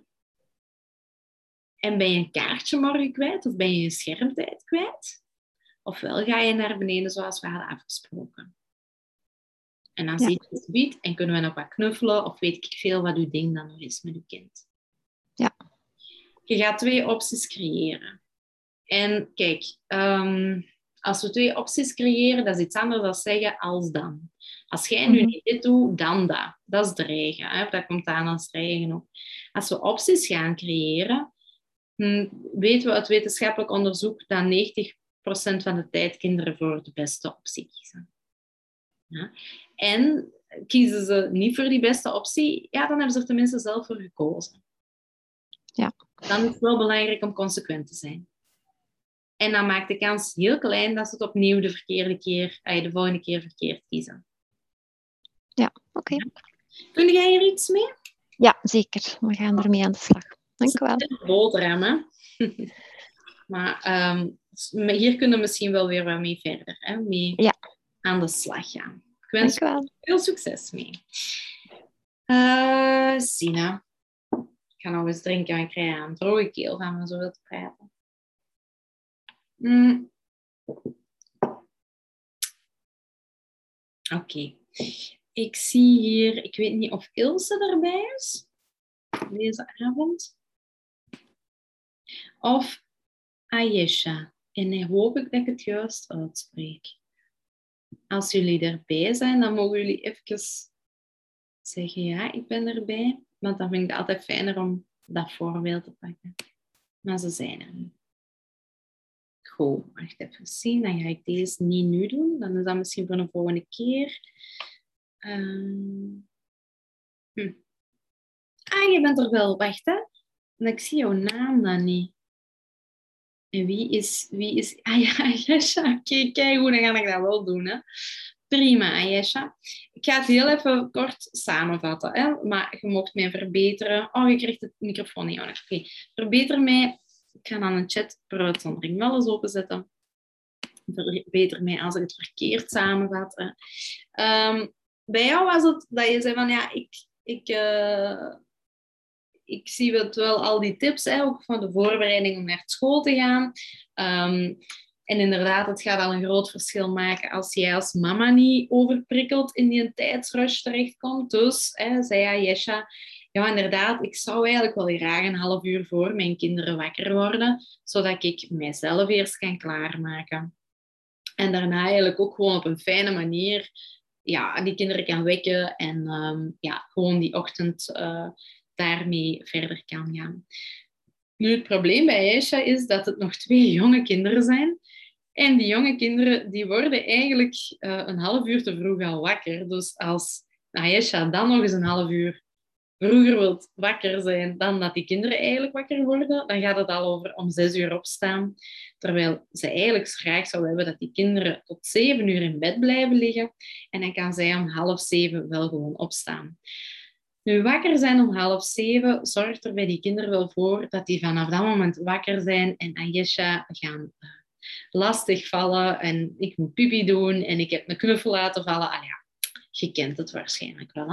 En ben je een kaartje morgen kwijt of ben je je schermtijd kwijt. Ofwel ga je naar beneden zoals we hadden afgesproken. En dan ja. zie je het gebied en kunnen we nog wat knuffelen of weet ik veel wat uw ding dan nog is met uw kind. Ja. Je gaat twee opties creëren. En kijk, um, als we twee opties creëren, dat is iets anders dan zeggen als dan. Als jij nu niet dit doet, dan dat. Dat is dreigen. Hè? Dat komt aan als dreigen ook. Als we opties gaan creëren, hm, weten we uit wetenschappelijk onderzoek dat negentig procent van de tijd kinderen voor de beste optie kiezen. Ja? En kiezen ze niet voor die beste optie, ja, dan hebben ze er tenminste zelf voor gekozen. Ja. Dan is het wel belangrijk om consequent te zijn. En dan maakt de kans heel klein dat ze het opnieuw de verkeerde keer, de volgende keer verkeerd kiezen. Ja, oké. Okay. Kun jij hier iets mee? Ja, zeker. We gaan ermee aan de slag. Dank u wel. Boterham, hè? Maar um, hier kunnen we misschien wel weer wat mee verder, hè? Mee ja. aan de slag gaan. Ik wens Dank u wel. Veel succes mee. Uh, Sina. Ik ga nog eens drinken en ik krijg aan een droge keel van me zoveel te praten. Mm. Oké. Okay. Ik zie hier... Ik weet niet of Ilse erbij is. Deze avond. Of Ayesha. En dan hoop ik dat ik het juist uitspreek. Als jullie erbij zijn, dan mogen jullie even zeggen, ja, ik ben erbij. Want dan vind ik het altijd fijner om dat voorbeeld te pakken. Maar ze zijn er niet. Goed, wacht even zien. Dan ga ik deze niet nu doen. Dan is dat misschien voor een volgende keer. Um... Hm. Ah, je bent er wel. Wacht, hè. En ik zie jouw naam dan niet. En wie is... Wie is... Ah ja, Ayesha. Oké, okay, kijk hoe, dan ga ik dat wel doen, hè. Prima, Ayesha. Ik ga het heel even kort samenvatten, hè. Maar je mocht mij verbeteren. Oh, je krijgt de microfoon niet aan. Oké, okay. Verbeter mij. Ik ga dan een chat per uitzondering wel eens openzetten. Verbeter mij als ik het verkeerd samenvat. Um, bij jou was het dat je zei van ja, ik, ik, uh, ik zie het wel al die tips, hè, ook van de voorbereiding om naar school te gaan. Um, en inderdaad, het gaat al een groot verschil maken als jij als mama niet overprikkeld in die tijdsrush terechtkomt. Dus, hè, zei Ayesha, ja, inderdaad, ik zou eigenlijk wel graag een half uur voor mijn kinderen wakker worden, zodat ik mijzelf eerst kan klaarmaken. En daarna eigenlijk ook gewoon op een fijne manier ja, die kinderen kan wekken en um, ja, gewoon die ochtend uh, daarmee verder kan gaan. Nu, het probleem bij Aisha is dat het nog twee jonge kinderen zijn. En die jonge kinderen die worden eigenlijk uh, een half uur te vroeg al wakker. Dus als Aisha dan nog eens een half uur vroeger wilt wakker zijn dan dat die kinderen eigenlijk wakker worden, dan gaat het al over om zes uur opstaan. Terwijl ze eigenlijk graag zou hebben dat die kinderen tot zeven uur in bed blijven liggen. En dan kan zij om half zeven wel gewoon opstaan. Nu, wakker zijn om half zeven zorgt er bij die kinderen wel voor dat die vanaf dat moment wakker zijn en Aisha gaan uh, lastigvallen en ik moet pipi doen en ik heb een knuffel laten vallen. Ah ja, je kent het waarschijnlijk wel, hè?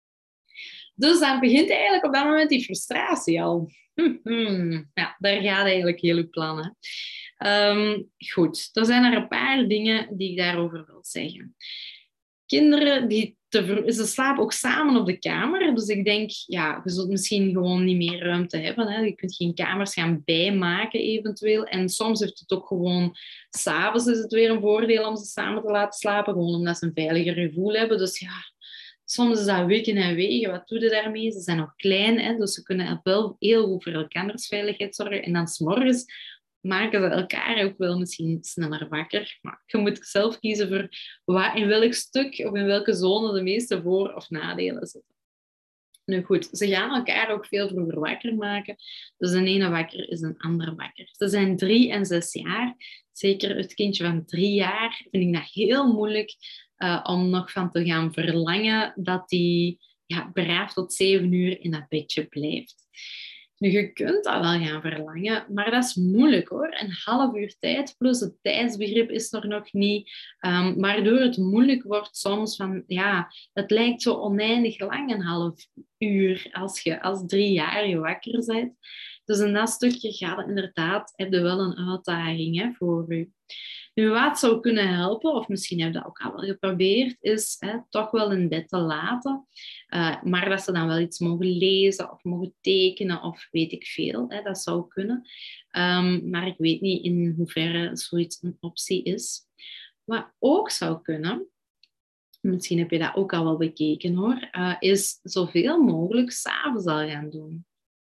Dus dan begint eigenlijk op dat moment die frustratie al. Hm, hm. Ja, daar gaat eigenlijk heel uw plan. Hè. Um, goed, er zijn er een paar dingen die ik daarover wil zeggen. Kinderen, die te ver... ze slapen ook samen op de kamer. Dus ik denk, ja, je zult misschien gewoon niet meer ruimte hebben. Hè. Je kunt geen kamers gaan bijmaken eventueel. En soms heeft het ook gewoon... 's avonds is het weer een voordeel om ze samen te laten slapen. Gewoon omdat ze een veiliger gevoel hebben. Dus ja... Soms is dat weken en wegen. Wat doe je daarmee? Ze zijn nog klein, hè, dus ze kunnen wel heel goed voor elkaars veiligheid zorgen. En dan 's morgens maken ze elkaar ook wel misschien sneller wakker. Maar je moet zelf kiezen voor wat, in welk stuk of in welke zone de meeste voor- of nadelen zitten. Nu goed, ze gaan elkaar ook veel vroeger wakker maken. Dus de ene wakker is een andere wakker. Ze zijn drie en zes jaar. Zeker het kindje van drie jaar vind ik dat heel moeilijk uh, om nog van te gaan verlangen dat die ja, braaf tot zeven uur in dat bedje blijft. Nu, je kunt dat wel gaan verlangen, maar dat is moeilijk hoor. Een half uur tijd plus het tijdsbegrip is er nog niet. Um, waardoor het moeilijk wordt soms van, ja, het lijkt zo oneindig lang, een half uur, als je als drie jaar je wakker bent. Dus in dat stukje gaat het inderdaad, heb je wel een uitdaging hè, voor je. Nu, wat zou kunnen helpen, of misschien heb je dat ook al wel geprobeerd, is hè, toch wel in bed te laten. Uh, maar dat ze dan wel iets mogen lezen of mogen tekenen of weet ik veel. Hè, dat zou kunnen. Um, maar ik weet niet in hoeverre zoiets een optie is. Wat ook zou kunnen, misschien heb je dat ook al wel bekeken hoor, uh, is zoveel mogelijk 's avonds al gaan doen.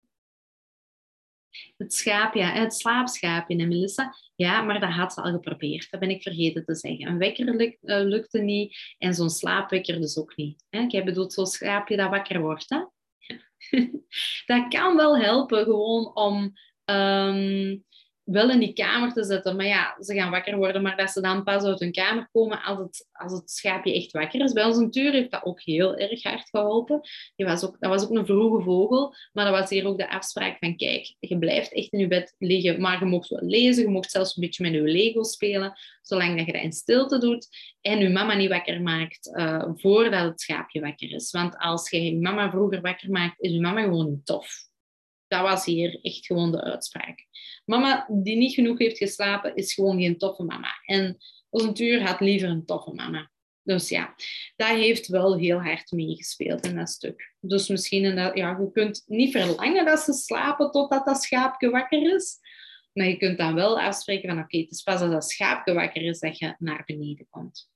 Het schaapje, het slaapschaapje, hè, Melissa. Ja, maar dat had ze al geprobeerd. Dat ben ik vergeten te zeggen. Een wekker luk, uh, lukte niet en zo'n slaapwekker dus ook niet. Hè? Jij bedoelt zo'n schaapje dat wakker wordt. Hè? Dat kan wel helpen gewoon om um, wel in die kamer te zetten. Maar ja, ze gaan wakker worden, maar dat ze dan pas uit hun kamer komen als het, als het schaapje echt wakker is. Bij onze tuur heeft dat ook heel erg hard geholpen. Die was ook, dat was ook een vroege vogel, maar dat was hier ook de afspraak van kijk, je blijft echt in je bed liggen, maar je mocht wel lezen, je mocht zelfs een beetje met je Lego spelen, zolang dat je dat in stilte doet en je mama niet wakker maakt uh, voordat het schaapje wakker is. Want als je je mama vroeger wakker maakt, is je mama gewoon niet tof. Dat was hier echt gewoon de uitspraak. Mama die niet genoeg heeft geslapen, is gewoon geen toffe mama. En onze tuur had liever een toffe mama. Dus ja, dat heeft wel heel hard meegespeeld in dat stuk. Dus misschien, in dat, ja, je kunt niet verlangen dat ze slapen totdat dat schaapje wakker is. Maar je kunt dan wel afspreken van oké, okay, het is pas als dat schaapje wakker is dat je naar beneden komt.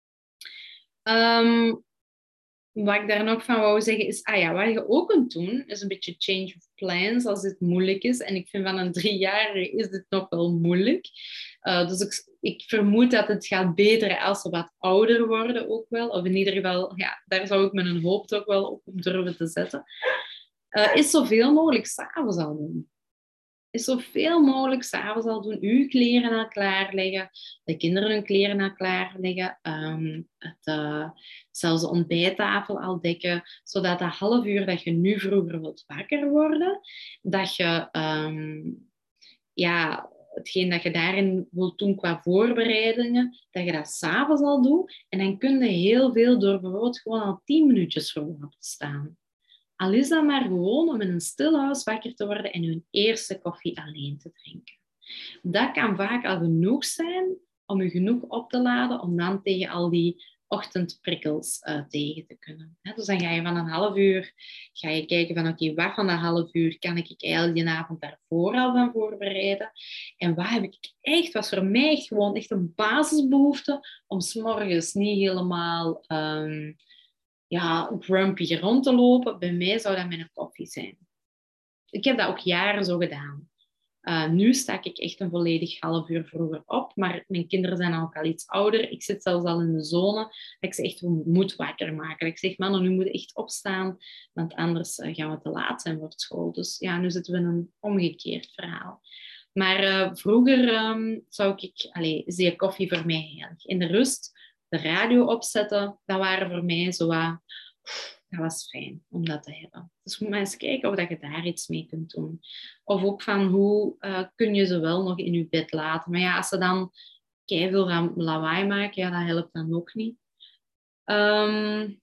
Um, Wat ik daar nog van wou zeggen is, ah ja, wat je ook kunt doen, is een beetje change of plans als dit moeilijk is. En ik vind van een driejarige is dit nog wel moeilijk. Uh, dus ik, ik vermoed dat het gaat beteren als ze wat ouder worden ook wel. Of in ieder geval, ja, daar zou ik mijn hoop toch wel op durven te zetten. Uh, is zoveel mogelijk 's avonds al doen. Is zoveel mogelijk 's avonds al doen. Uw kleren al klaarleggen. De kinderen hun kleren al klaarleggen. Um, het, uh, zelfs de ontbijttafel al dekken. Zodat dat half uur dat je nu vroeger wilt wakker worden. Dat je... Um, ja, hetgeen dat je daarin wilt doen qua voorbereidingen. Dat je dat 's avonds al doet. En dan kun je heel veel door bijvoorbeeld gewoon al tien minuutjes voor op te staan. Al is dat maar gewoon om in een stil huis wakker te worden en je eerste koffie alleen te drinken. Dat kan vaak al genoeg zijn om je genoeg op te laden om dan tegen al die ochtendprikkels uh, tegen te kunnen. He, dus dan ga je van een half uur ga je kijken van oké, okay, wat van dat half uur kan ik eigenlijk die avond daarvoor al van voorbereiden? En wat heb ik echt, was voor mij echt gewoon echt een basisbehoefte om 's morgens niet helemaal... Um, ja, grumpy rond te lopen. Bij mij zou dat met een koffie zijn. Ik heb dat ook jaren zo gedaan. Uh, nu sta ik echt een volledig half uur vroeger op, maar mijn kinderen zijn ook al iets ouder. Ik zit zelfs al in de zone dat ik ze echt moet wakker maken. Ik zeg, mannen, nu moet je echt opstaan, want anders uh, gaan we te laat zijn voor school. Dus ja, nu zitten we in een omgekeerd verhaal. Maar uh, vroeger um, zou ik, allez, zeer koffie voor mij heilig. In de rust de radio opzetten, dat waren voor mij zo wat... Dat was fijn om dat te hebben. Dus moet maar eens kijken of dat je daar iets mee kunt doen. Of ook van hoe uh, kun je ze wel nog in je bed laten. Maar ja, als ze dan keiveel lawaai maken, ja, dat helpt dan ook niet. Um,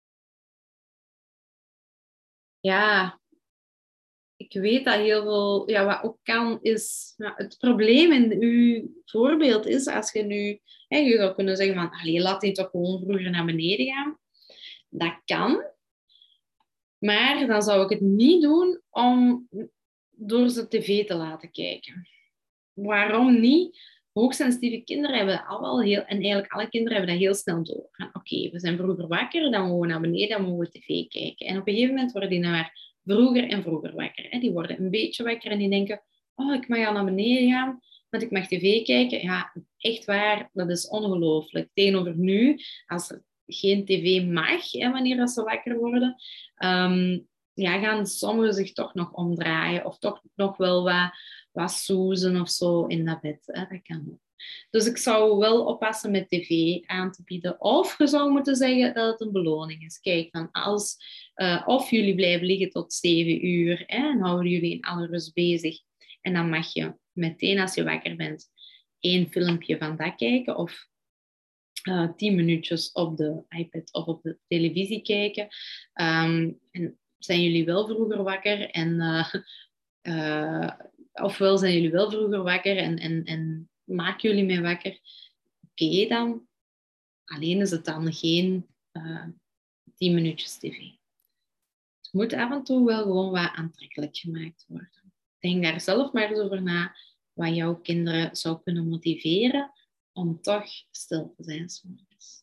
ja, ik weet dat heel veel... Ja, wat ook kan, is... Ja, het probleem in uw voorbeeld is, als je nu... Hè, je zou kunnen zeggen van, allee, laat die toch gewoon vroeger naar beneden gaan. Dat kan. Maar dan zou ik het niet doen om door ze tv te laten kijken. Waarom niet? Hoogsensitieve kinderen hebben dat al wel heel... En eigenlijk alle kinderen hebben dat heel snel door. Oké, okay, we zijn vroeger wakker, dan mogen we naar beneden, dan mogen we tv kijken. En op een gegeven moment worden die maar vroeger en vroeger wakker. Die worden een beetje wakker en die denken... Oh, ik mag al naar beneden gaan, want ik mag tv kijken. Ja, echt waar, dat is ongelooflijk. Tegenover nu, als er geen tv mag, hè, wanneer ze wakker worden, um, ja, gaan sommigen zich toch nog omdraaien of toch nog wel wat, wat soezen of zo in dat bed. Hè. Dat kan ook. Dus ik zou wel oppassen met tv aan te bieden. Of je zou moeten zeggen dat het een beloning is. Kijk, dan als, uh, of jullie blijven liggen tot zeven uur hè, en houden jullie in alle rust bezig. En dan mag je meteen als je wakker bent één filmpje van dat kijken of Uh, tien minuutjes op de iPad of op de televisie kijken. Um, en zijn jullie wel vroeger wakker? En, uh, uh, ofwel zijn jullie wel vroeger wakker en, en, en maken jullie mij wakker? Oké okay, dan. Alleen is het dan geen uh, tien minuutjes tv. Het moet af en toe wel gewoon wat aantrekkelijk gemaakt worden. Denk daar zelf maar eens over na wat jouw kinderen zou kunnen motiveren om toch stil te zijn 's morgens.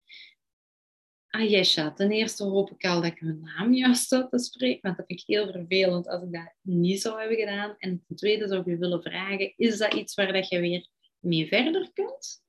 Ayesha, ten eerste hoop ik al dat ik hun naam juist uit te spreken, want dat vind ik heel vervelend als ik dat niet zou hebben gedaan. En ten tweede zou ik je willen vragen, is dat iets waar dat je weer mee verder kunt?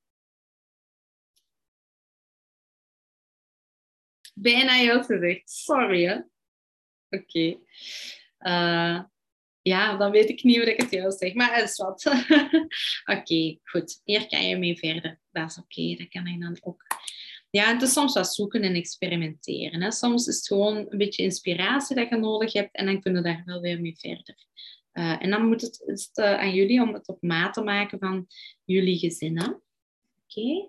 Bijna juist gezegd, sorry hè. Oké. Okay. Uh, Ja, dan weet ik niet hoe ik het juist zeg, maar het is wat. Oké, okay, goed. Hier kan je mee verder. Dat is oké, okay. Dat kan ik dan ook. Ja, het is soms wat zoeken en experimenteren. Hè. Soms is het gewoon een beetje inspiratie dat je nodig hebt en dan kunnen we daar wel weer mee verder. Uh, en dan moet het, is het uh, aan jullie om het op maat te maken van jullie gezinnen. Oké. Okay.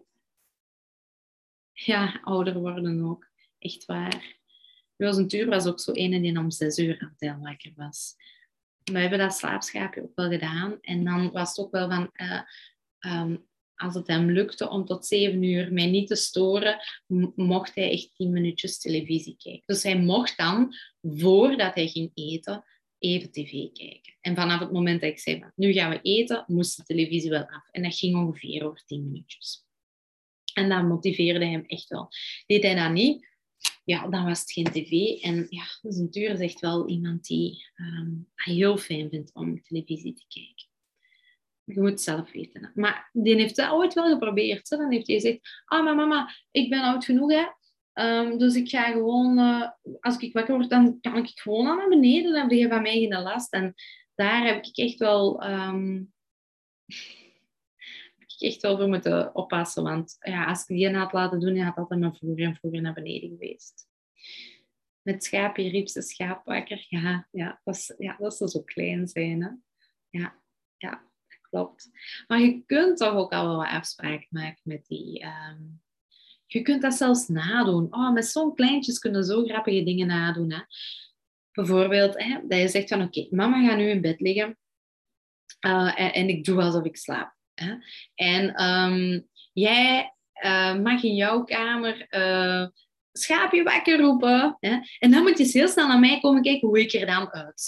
Ja, ouder worden ook. Echt waar. Joos Tuur was ook zo ene die om zes uur aan het wakker was. We hebben dat slaapschaapje ook wel gedaan. En dan was het ook wel van... Uh, um, als het hem lukte om tot zeven uur mij niet te storen, mocht hij echt tien minuutjes televisie kijken. Dus hij mocht dan, voordat hij ging eten, even tv kijken. En vanaf het moment dat ik zei, nu gaan we eten, moest de televisie wel af. En dat ging ongeveer over tien minuutjes. En dat motiveerde hem echt wel. Deed hij dat niet, ja, dan was het geen tv. En ja, dus een tuur is echt wel iemand die um, heel fijn vindt om televisie te kijken. Je moet het zelf weten. Maar die heeft dat ooit wel geprobeerd. Hè? Dan heeft hij gezegd, ah, maar mama, ik ben oud genoeg, hè. Um, dus ik ga gewoon, uh, als ik wakker word, dan kan ik gewoon naar beneden. Dan heb je van mij geen last. En daar heb ik echt wel, um, heb ik echt wel voor moeten oppassen. Want ja, als ik die had laten doen, had altijd maar vroeger en vroeger naar beneden geweest. Met schaapje riep ze schaapwakker. Ja, ja, dat is, ja, dat zou zo klein zijn. Hè? Ja, ja. Klopt. Maar je kunt toch ook al wel wat afspraken maken met die... Um, je kunt dat zelfs nadoen. Oh, met zo'n kleintjes kunnen zo grappige dingen nadoen. Hè? Bijvoorbeeld, hè, dat je zegt van... Oké, okay, mama gaat nu in bed liggen. Uh, en, en ik doe alsof ik slaap. Hè? En um, jij uh, mag in jouw kamer... Uh, schaapje wakker roepen. Hè? En dan moet je heel snel naar mij komen kijken hoe ik er dan uitzie.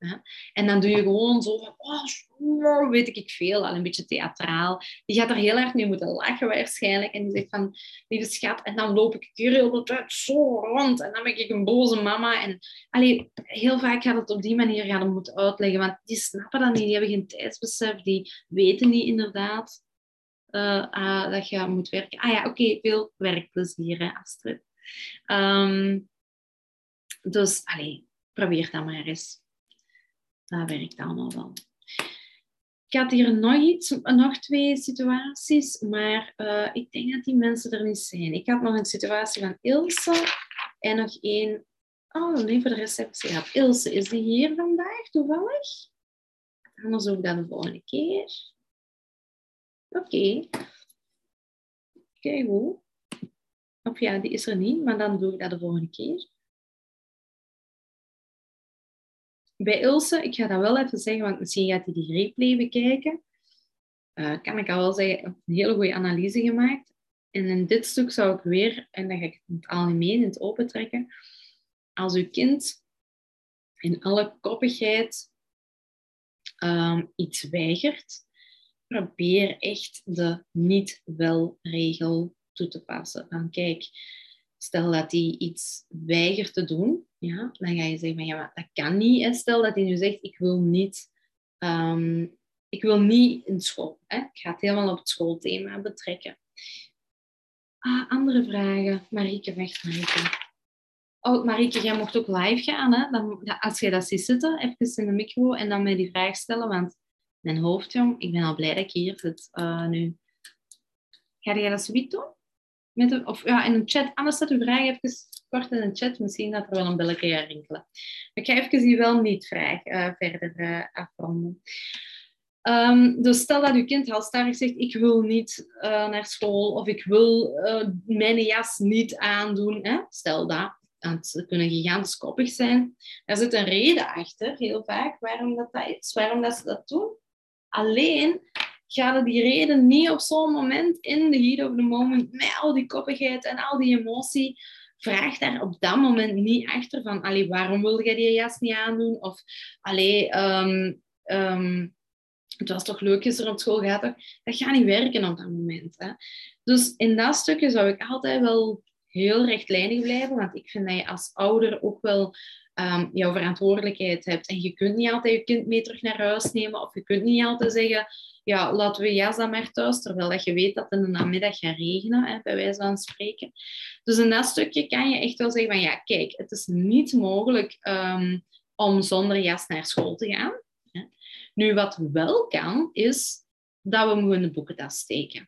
Hè? En dan doe je gewoon zo van, oh, weet ik veel, al een beetje theatraal. Die gaat er heel erg mee moeten lachen waarschijnlijk. En die zegt van, lieve schat, en dan loop ik hier heel de tijd zo rond. En dan ben ik een boze mama. En allee, heel vaak gaat het op die manier gaan moeten uitleggen. Want die snappen dat niet, die hebben geen tijdsbesef. Die weten niet inderdaad uh, uh, dat je moet werken. Ah ja, oké, okay, veel werkplezier, hè, Astrid. Um, dus, allee, probeer dat maar eens. Dat werkt allemaal wel. Ik had hier nog iets, nog twee situaties, maar uh, ik denk dat die mensen er niet zijn. Ik had nog een situatie van Ilse en nog één. Oh, nee, voor de receptie. Ja, Ilse, is die hier vandaag toevallig? Anders doe ik dat de volgende keer. Oké. Okay. Kijk hoe. Of ja, die is er niet, maar dan doe ik dat de volgende keer. Bij Ilse, ik ga dat wel even zeggen, want misschien gaat hij die replay bekijken. Uh, kan ik al wel zeggen, een hele goede analyse gemaakt. En in dit stuk zou ik weer, en dan ga ik het algemeen in het open trekken, als uw kind in alle koppigheid um, iets weigert, probeer echt de niet-wel-regel toe te passen. Van kijk, stel dat hij iets weigert te doen, ja, dan ga je zeggen, maar ja, maar dat kan niet. Hè? Stel dat hij nu zegt, ik wil niet, um, ik wil niet in school. Hè? Ik ga het helemaal op het schoolthema betrekken. Ah, andere vragen. Marieke, wacht, Marieke. Oh, Marieke, jij mocht ook live gaan. Hè? Dan, als jij dat ziet zitten, even in de micro en dan mij die vraag stellen, want mijn hoofd, jong, ik ben al blij dat ik hier zit uh, nu. Ga jij dat zoiets doen? Met een, of ja, in een chat. Anders zet uw vraag even kort in een chat. Misschien dat er wel een belletje gaat rinkelen. Ik ga even die wel niet vraag uh, verder uh, afronden. Um, dus stel dat uw kind halstarrig zegt, ik wil niet uh, naar school of ik wil uh, mijn jas niet aandoen. Hè? Stel dat. Want ze kunnen gigantisch koppig zijn. Er zit een reden achter, heel vaak, waarom dat, dat is, waarom dat ze dat doen. Alleen gaat die reden niet op zo'n moment in de heat of the moment met al die koppigheid en al die emotie. Vraag daar op dat moment niet achter van, allee, waarom wil jij die jas niet aandoen? Of, allee, um, um, het was toch leuk gisteren op school gehad. Dat gaat niet werken op dat moment. Hè? Dus in dat stukje zou ik altijd wel heel rechtlijnig blijven, want ik vind dat je als ouder ook wel um, jouw verantwoordelijkheid hebt. En je kunt niet altijd je kind mee terug naar huis nemen, of je kunt niet altijd zeggen, ja, laten we jas dan maar thuis, terwijl dat je weet dat het in de namiddag gaat regenen, hè, bij wijze van spreken. Dus in dat stukje kan je echt wel zeggen van, ja, kijk, het is niet mogelijk um, om zonder jas naar school te gaan. Hè. Nu, wat wel kan, is dat we hem in de boekentas steken.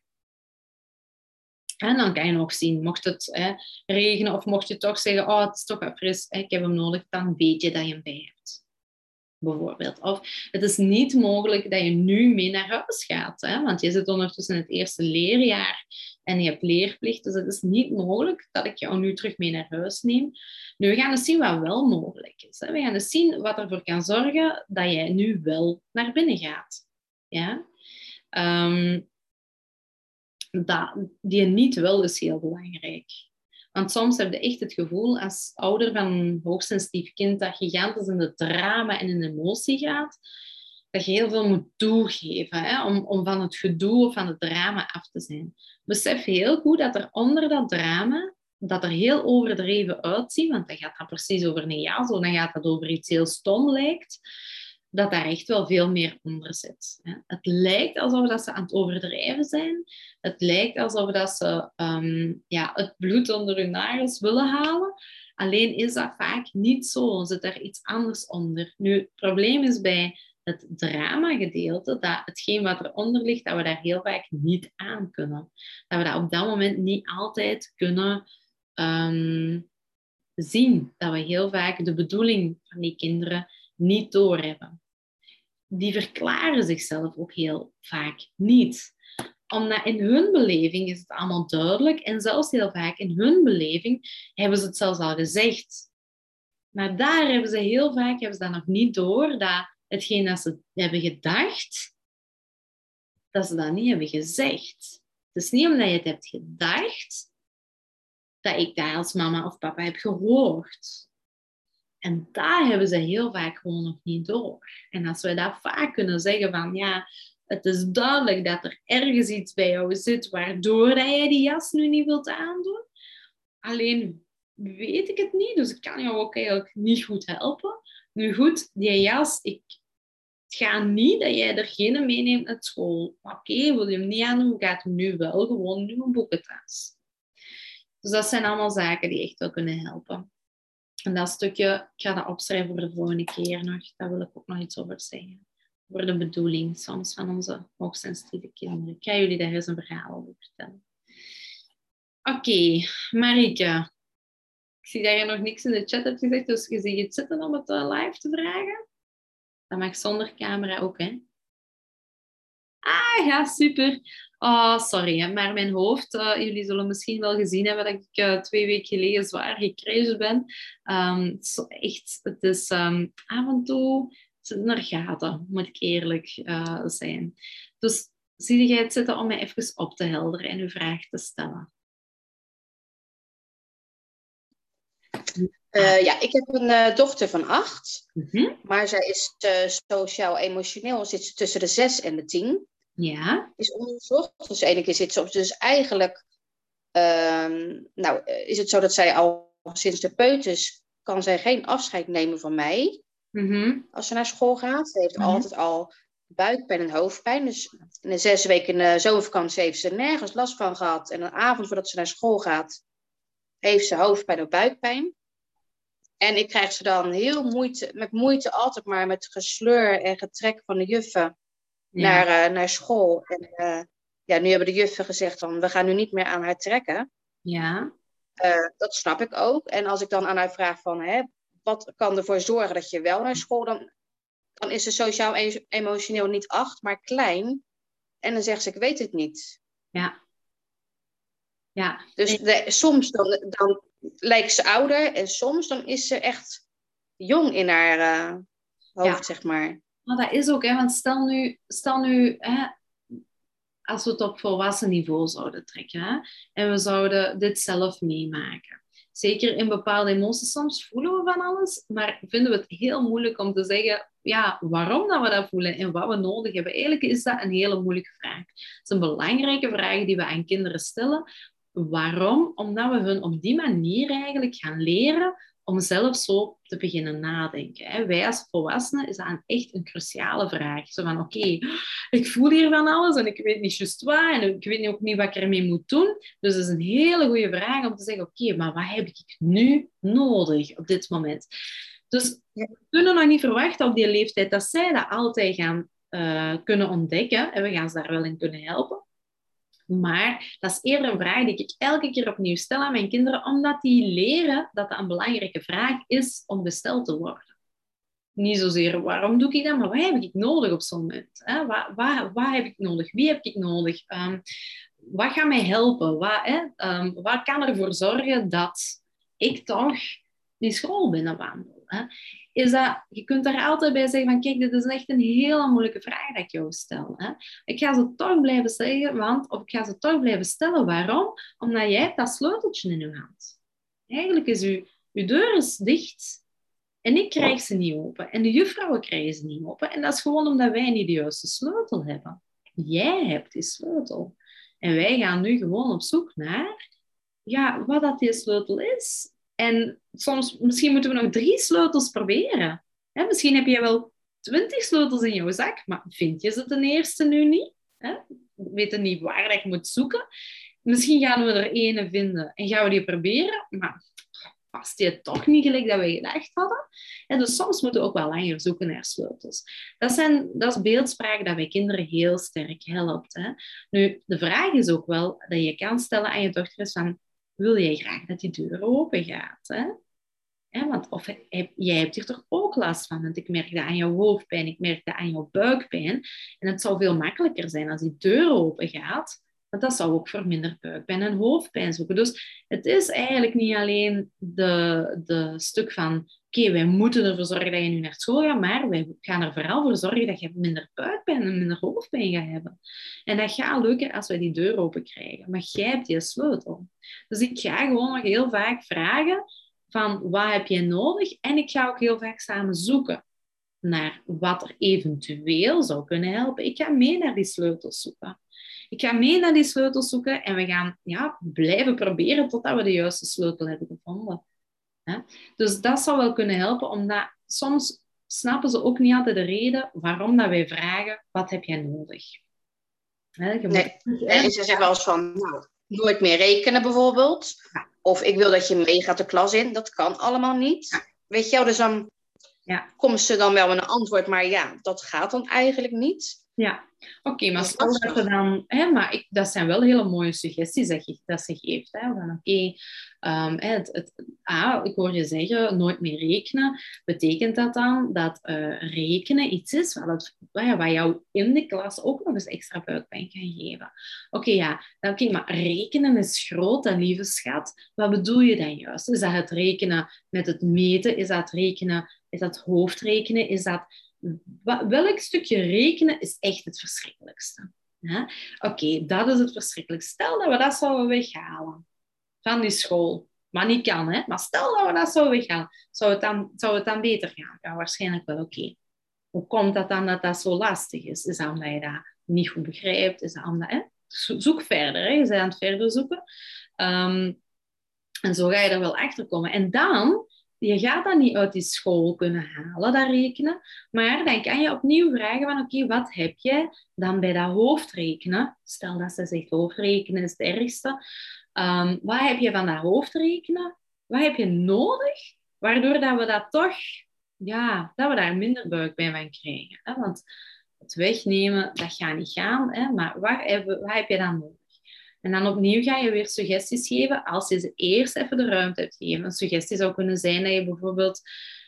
En dan kan je nog zien, mocht het hè, regenen of mocht je toch zeggen, oh, het is toch wat fris, hè, ik heb hem nodig, dan weet je dat je hem bij hebt. Bijvoorbeeld. Of het is niet mogelijk dat je nu mee naar huis gaat, hè, want je zit ondertussen in het eerste leerjaar en je hebt leerplicht, dus het is niet mogelijk dat ik jou nu terug mee naar huis neem. Nu, we gaan eens zien wat wel mogelijk is. Hè. We gaan eens zien wat ervoor kan zorgen dat jij nu wel naar binnen gaat. Ja? Um, Dat, die niet wil is heel belangrijk. Want soms heb je echt het gevoel als ouder van een hoogsensitief kind dat gigantisch in het drama en in de emotie gaat, dat je heel veel moet toegeven hè, om, om van het gedoe of van het drama af te zijn. Besef heel goed dat er onder dat drama, dat er heel overdreven uitziet, want dan gaat dat precies over een jas, of dan gaat dat over iets heel stom lijkt, dat daar echt wel veel meer onder zit. Het lijkt alsof dat ze aan het overdrijven zijn. Het lijkt alsof dat ze um, ja, het bloed onder hun nagels willen halen. Alleen is dat vaak niet zo. Zit er iets anders onder. Nu, het probleem is bij het drama-gedeelte, dat hetgeen wat eronder ligt, dat we daar heel vaak niet aan kunnen. Dat we dat op dat moment niet altijd kunnen um, zien. Dat we heel vaak de bedoeling van die kinderen niet doorhebben. Die verklaren zichzelf ook heel vaak niet. Omdat in hun beleving is het allemaal duidelijk en zelfs heel vaak in hun beleving hebben ze het zelfs al gezegd. Maar daar hebben ze heel vaak hebben ze dat nog niet door, dat hetgeen dat ze hebben gedacht, dat ze dat niet hebben gezegd. Het is niet omdat je het hebt gedacht, dat ik dat als mama of papa heb gehoord. En dat hebben ze heel vaak gewoon nog niet door. En als wij dat vaak kunnen zeggen van, ja, het is duidelijk dat er ergens iets bij jou zit waardoor dat jij die jas nu niet wilt aandoen. Alleen weet ik het niet, dus ik kan jou ook eigenlijk niet goed helpen. Nu goed, die jas, ik het gaat niet dat jij er geen meeneemt naar school. Oké, okay, wil je hem niet aandoen, gaat hem nu wel gewoon in een boekentas. Dus dat zijn allemaal zaken die echt wel kunnen helpen. En dat stukje, ik ga dat opschrijven voor de volgende keer nog. Daar wil ik ook nog iets over zeggen. Voor de bedoeling soms van onze hoogsensitieve kinderen. Ik ga jullie daar eens een verhaal over vertellen. Oké, okay, Marike. Ik zie dat je nog niks in de chat hebt gezegd, dus je ziet het zitten om het uh, live te vragen. Dat mag zonder camera ook, hè? Ah, ja, super. Oh, sorry, hè, maar mijn hoofd... Uh, jullie zullen misschien wel gezien hebben dat ik uh, twee weken geleden zwaar gecrashed ben. Um, zo echt, het is um, af en toe... Het zit naar gaten, moet ik eerlijk uh, zijn. Dus zie jij het zitten om mij even op te helderen en uw vraag te stellen? Uh, ja, ik heb een uh, dochter van acht. Mm-hmm. Maar zij is uh, sociaal-emotioneel. Zit ze tussen de zes en de tien. Ja. Is onderzocht. Dus ene keer zit ze op. Dus eigenlijk uh, nou, is het zo dat zij al sinds de peuters kan zij geen afscheid nemen van mij. Mm-hmm. Als ze naar school gaat. Ze heeft Mm-hmm. altijd al buikpijn en hoofdpijn. Dus in de zes weken in de zomervakantie heeft ze nergens last van gehad. En een avond voordat ze naar school gaat, heeft ze hoofdpijn of buikpijn. En ik krijg ze dan heel moeite, met moeite altijd maar met gesleur en getrek van de juffen ja. naar, uh, naar school. En uh, ja, nu hebben de juffen gezegd van, we gaan nu niet meer aan haar trekken. Ja. Uh, dat snap ik ook. En als ik dan aan haar vraag van, hè, wat kan ervoor zorgen dat je wel naar school, dan, dan is ze sociaal-emotioneel niet acht, maar klein. En dan zegt ze, ik weet het niet. Ja. Ja. Dus de, soms dan, dan lijkt ze ouder en soms dan is ze echt jong in haar uh, hoofd, ja. zeg maar. Maar dat is ook, hè, want stel nu, stel nu hè, als we het op volwassen niveau zouden trekken, hè, en we zouden dit zelf meemaken. Zeker in bepaalde emoties, soms voelen we van alles, maar vinden we het heel moeilijk om te zeggen, ja, waarom dat we dat voelen en wat we nodig hebben. Eigenlijk is dat een hele moeilijke vraag. Het is een belangrijke vraag die we aan kinderen stellen. Waarom? Omdat we hun op die manier eigenlijk gaan leren om zelf zo te beginnen nadenken. Wij als volwassenen is dat een echt een cruciale vraag. Zo van, oké, okay, ik voel hier van alles en ik weet niet juist wat en ik weet ook niet wat ik ermee moet doen. Dus het is een hele goede vraag om te zeggen, oké, okay, maar wat heb ik nu nodig op dit moment? Dus we kunnen nog niet verwachten op die leeftijd dat zij dat altijd gaan uh, kunnen ontdekken en we gaan ze daar wel in kunnen helpen. Maar dat is eerder een vraag die ik elke keer opnieuw stel aan mijn kinderen, omdat die leren dat dat een belangrijke vraag is om gesteld te worden. Niet zozeer waarom doe ik dat, maar wat heb ik nodig op zo'n moment? Hè? Wat, wat, wat heb ik nodig? Wie heb ik nodig? Um, wat gaat mij helpen? Wat, hè? Um, wat kan ervoor zorgen dat ik toch die school binnenwandel? Hè? Is dat, je kunt daar altijd bij zeggen van, kijk, dit is echt een hele moeilijke vraag dat ik jou stel. Hè? Ik ga ze toch blijven zeggen, want, of ik ga ze toch blijven stellen. Waarom? Omdat jij hebt dat sleuteltje in je hand. Eigenlijk is uw, uw deur is dicht en ik krijg ze niet open. En de juffrouwen krijgen ze niet open. En dat is gewoon omdat wij niet de juiste sleutel hebben. Jij hebt die sleutel. En wij gaan nu gewoon op zoek naar ja, wat dat die sleutel is. En soms, misschien moeten we nog drie sleutels proberen. Hè, misschien heb je wel twintig sleutels in jouw zak, maar vind je ze ten eerste nu niet? Hè? We weten niet waar je moet zoeken. Misschien gaan we er ene vinden en gaan we die proberen, maar past die toch niet gelijk dat we gedacht hadden? En dus soms moeten we ook wel langer zoeken naar sleutels. Dat, zijn, dat is beeldspraak dat bij kinderen heel sterk helpt. Hè? Nu, de vraag is ook wel dat je kan stellen aan je dochter is van, wil jij graag dat die deur open gaat? Hè? Ja, want of heb, jij hebt hier toch ook last van? Want ik merk dat aan jouw hoofdpijn, ik merk dat aan jouw buikpijn. En het zou veel makkelijker zijn als die deur open gaat. Want dat zou ook voor minder buikpijn en hoofdpijn zoeken. Dus het is eigenlijk niet alleen de, de stuk van... Oké, okay, wij moeten ervoor zorgen dat je nu naar school gaat, maar wij gaan er vooral voor zorgen dat je minder buikpijn en minder hoofdpijn gaat hebben. En dat gaat lukken als wij die deur open krijgen. Maar jij hebt die sleutel. Dus ik ga gewoon nog heel vaak vragen... van wat heb je nodig. En ik ga ook heel vaak samen zoeken naar wat er eventueel zou kunnen helpen. Ik ga mee naar die sleutels zoeken. Ik ga mee naar die sleutels zoeken en we gaan ja, blijven proberen totdat we de juiste sleutel hebben gevonden. Hè? Dus dat zou wel kunnen helpen, omdat soms snappen ze ook niet altijd de reden waarom dat wij vragen, wat heb jij nodig? Hè, je Nee. moet... En ze zeggen wel eens van, nou, nooit meer rekenen bijvoorbeeld. Ja. Of ik wil dat je meegaat de klas in. Dat kan allemaal niet. Ja. Weet je wel, dus dan Ja. komen ze dan wel met een antwoord. Maar ja, dat gaat dan eigenlijk niet. Ja, oké, okay, maar Dat is stel dat lastig. ze dan... Hè, maar ik, dat zijn wel hele mooie suggesties dat, je, dat ze geeft. Hè, van oké, okay, um, het, het, ah, ik hoor je zeggen, nooit meer rekenen. Betekent dat dan dat uh, rekenen iets is wat, het, wat jou in de klas ook nog eens extra buikpijn kan geven? Oké, okay, ja, oké, okay, maar rekenen is groot, en lieve schat. Wat bedoel je dan juist? Is dat het rekenen met het meten? Is dat rekenen, is dat hoofdrekenen? Is dat... Welk stukje rekenen is echt het verschrikkelijkste? Ja? Oké, okay, dat is het verschrikkelijkste. Stel dat we dat zouden weghalen van die school. Maar niet kan, hè? Maar stel dat we dat zouden weghalen. Zou het dan, zou het dan beter gaan? Ja, waarschijnlijk wel. Oké. Okay. Hoe komt dat dan dat dat zo lastig is? Is dat omdat je dat niet goed begrijpt? Is dat omdat... Hè? Zoek verder. Hè? Je bent aan het verder zoeken. Um, en zo ga je er wel achter komen. En dan... Je gaat dat niet uit die school kunnen halen, dat rekenen. Maar dan kan je opnieuw vragen van, oké, okay, wat heb jij dan bij dat hoofdrekenen? Stel dat ze zegt, hoofdrekenen is het ergste. Um, wat heb je van dat hoofdrekenen? Wat heb je nodig? Waardoor dat we dat toch, ja, dat we daar minder buikpijn van krijgen. Hè? Want het wegnemen, dat gaat niet gaan. Hè? Maar wat heb, wat heb je dan nodig? En dan opnieuw ga je weer suggesties geven als je ze eerst even de ruimte hebt gegeven. Een suggestie zou kunnen zijn dat je bijvoorbeeld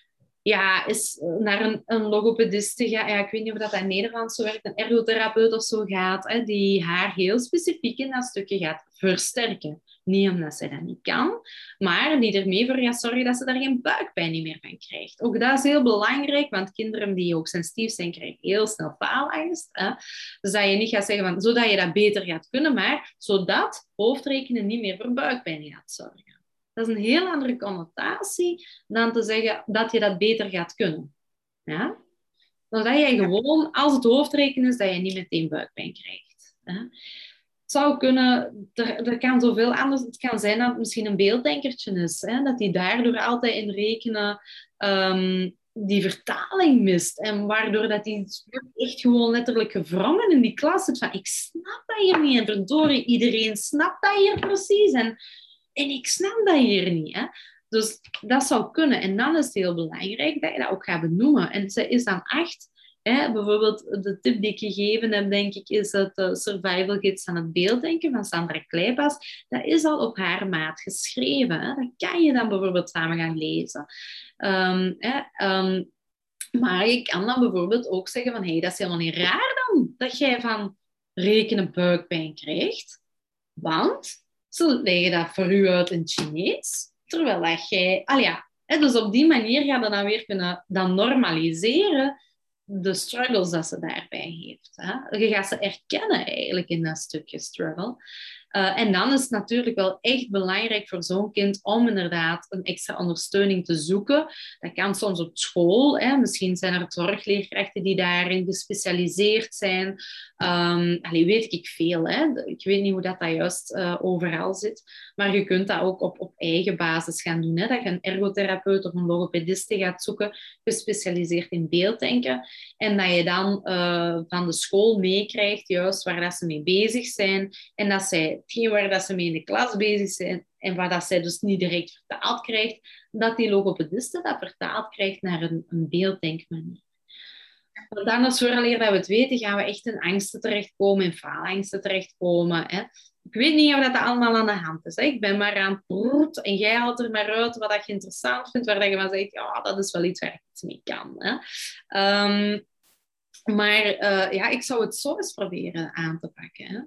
ja, is naar een, een logopediste gaat. Ja, ik weet niet of dat in Nederlands zo werkt. Een ergotherapeut of zo gaat, hè, die haar heel specifiek in dat stukje gaat versterken. Niet omdat zij dat niet kan, maar die ermee voor gaat zorgen dat ze daar geen buikpijn meer van krijgt. Ook dat is heel belangrijk, want kinderen die ook sensitief zijn, krijgen heel snel faalangst. Hè. Dus dat je niet gaat zeggen, van, zodat je dat beter gaat kunnen, maar zodat hoofdrekenen niet meer voor buikpijn gaat zorgen. Dat is een heel andere connotatie dan te zeggen dat je dat beter gaat kunnen. Ja? Dan dat jij gewoon, als het hoofdrekenen is, dat je niet meteen buikpijn krijgt. Ja? Het zou kunnen, er, er kan zoveel anders, het kan zijn dat het misschien een beelddenkertje is, hè? Dat die daardoor altijd in rekenen um, die vertaling mist. En waardoor dat die echt gewoon letterlijk gevrongen in die klas zit van ik snap dat hier niet en verdorie, iedereen snapt dat hier precies. En En ik snap dat hier niet. Hè? Dus dat zou kunnen. En dan is het heel belangrijk dat je dat ook gaat benoemen. En ze is dan acht. Hè? Bijvoorbeeld de tip die ik gegeven heb, denk ik, is het uh, Survival Gids aan het beelddenken van Sandra Kleipas. Dat is al op haar maat geschreven. Hè? Dat kan je dan bijvoorbeeld samen gaan lezen. Um, hè? Um, maar je kan dan bijvoorbeeld ook zeggen van, hey, dat is helemaal niet raar dan, dat jij van rekenen buikpijn krijgt. Want... ze leggen dat voor u uit in het Chinees, terwijl dat jij... Ah ja, hè, dus op die manier ga je dan weer kunnen dan normaliseren de struggles dat ze daarbij heeft. Hè. Je gaat ze erkennen eigenlijk in dat stukje struggle. Uh, en dan is het natuurlijk wel echt belangrijk voor zo'n kind om inderdaad een extra ondersteuning te zoeken. Dat kan soms op school. Hè. Misschien zijn er zorgleerkrachten die daarin gespecialiseerd zijn. Um, allee, weet ik veel. Hè. Ik weet niet hoe dat, dat juist uh, overal zit. Maar je kunt dat ook op, op eigen basis gaan doen. Hè. Dat je een ergotherapeut of een logopediste gaat zoeken, gespecialiseerd in beelddenken. En dat je dan uh, van de school meekrijgt juist waar dat ze mee bezig zijn. En dat zij hetgeen waar dat ze mee in de klas bezig zijn en waar dat zij dus niet direct vertaald krijgt, dat die logopediste dat vertaald krijgt naar een, een beelddenkmanier. Want anders, vooraleer dat we het weten, gaan we echt in angsten terechtkomen, in faalangsten terechtkomen. Hè. Ik weet niet of dat allemaal aan de hand is. Hè. Ik ben maar aan het broed en jij haalt er maar uit wat je interessant vindt, waar je maar zegt, ja, dat is wel iets waar ik iets mee kan. Hè. Um, maar uh, ja, ik zou het zo eens proberen aan te pakken. Hè.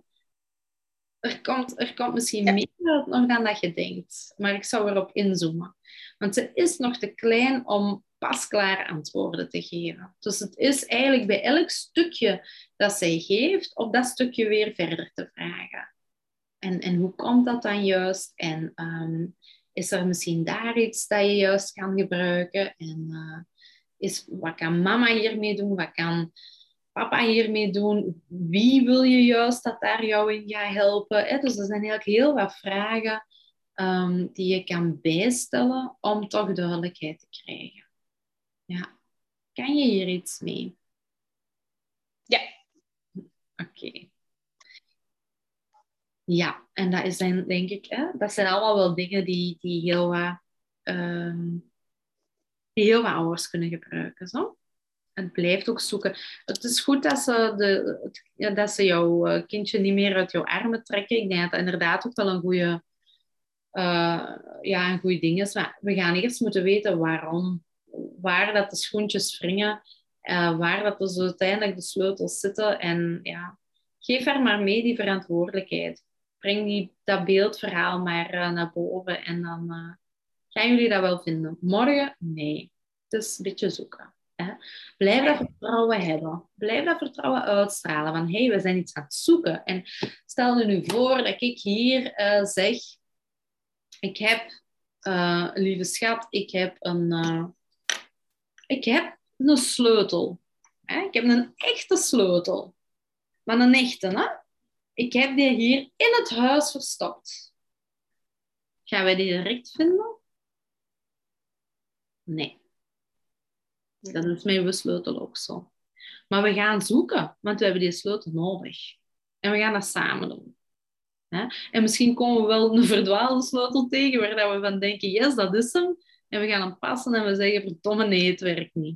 Er komt, er komt misschien meer uit nog dan dat je denkt. Maar ik zou erop inzoomen. Want ze is nog te klein om pasklaar antwoorden te geven. Dus het is eigenlijk bij elk stukje dat zij geeft, op dat stukje weer verder te vragen. En, en hoe komt dat dan juist? En um, Is er misschien daar iets dat je juist kan gebruiken? En uh, is, wat kan mama hiermee doen? Wat kan papa hiermee doen? Wie wil je juist dat daar jou in gaat helpen? Hè? Dus er zijn eigenlijk heel wat vragen um, die je kan bijstellen om toch duidelijkheid te krijgen. Ja. Kan je hier iets mee? Ja. Oké. Okay. Ja, en dat is dan, denk ik, hè, dat zijn allemaal wel dingen die, die, heel, wat, um, die heel wat ouders kunnen gebruiken. Zo. Het blijft ook zoeken. Het is goed dat ze, de, het, ja, dat ze jouw kindje niet meer uit jouw armen trekken. Ik denk dat dat inderdaad ook wel een goede, uh, ja, een goede ding is. Maar we gaan eerst moeten weten waarom. Waar dat de schoentjes wringen. Uh, waar dat dus uiteindelijk de sleutels zitten. En ja, geef haar maar mee die verantwoordelijkheid. Breng die, dat beeldverhaal maar uh, naar boven. En dan uh, gaan jullie dat wel vinden. Morgen? Nee. Het is een beetje zoeken. Hè? Blijf dat vertrouwen hebben. Blijf dat vertrouwen uitstralen. Van, hé, hey, we zijn iets aan het zoeken. En stel je nu voor dat ik hier uh, zeg... Ik heb, uh, lieve schat, ik heb een... Uh, ik heb een sleutel. Hè? Ik heb een echte sleutel. Maar een echte, hè? Ik heb die hier in het huis verstopt. Gaan wij die direct vinden? Nee. Dat is met uw sleutel ook zo. Maar we gaan zoeken, want we hebben die sleutel nodig. En we gaan dat samen doen. Hè? En misschien komen we wel een verdwaalde sleutel tegen, waar we van denken, yes, dat is hem. En we gaan hem passen en we zeggen, verdomme, nee, het werkt niet.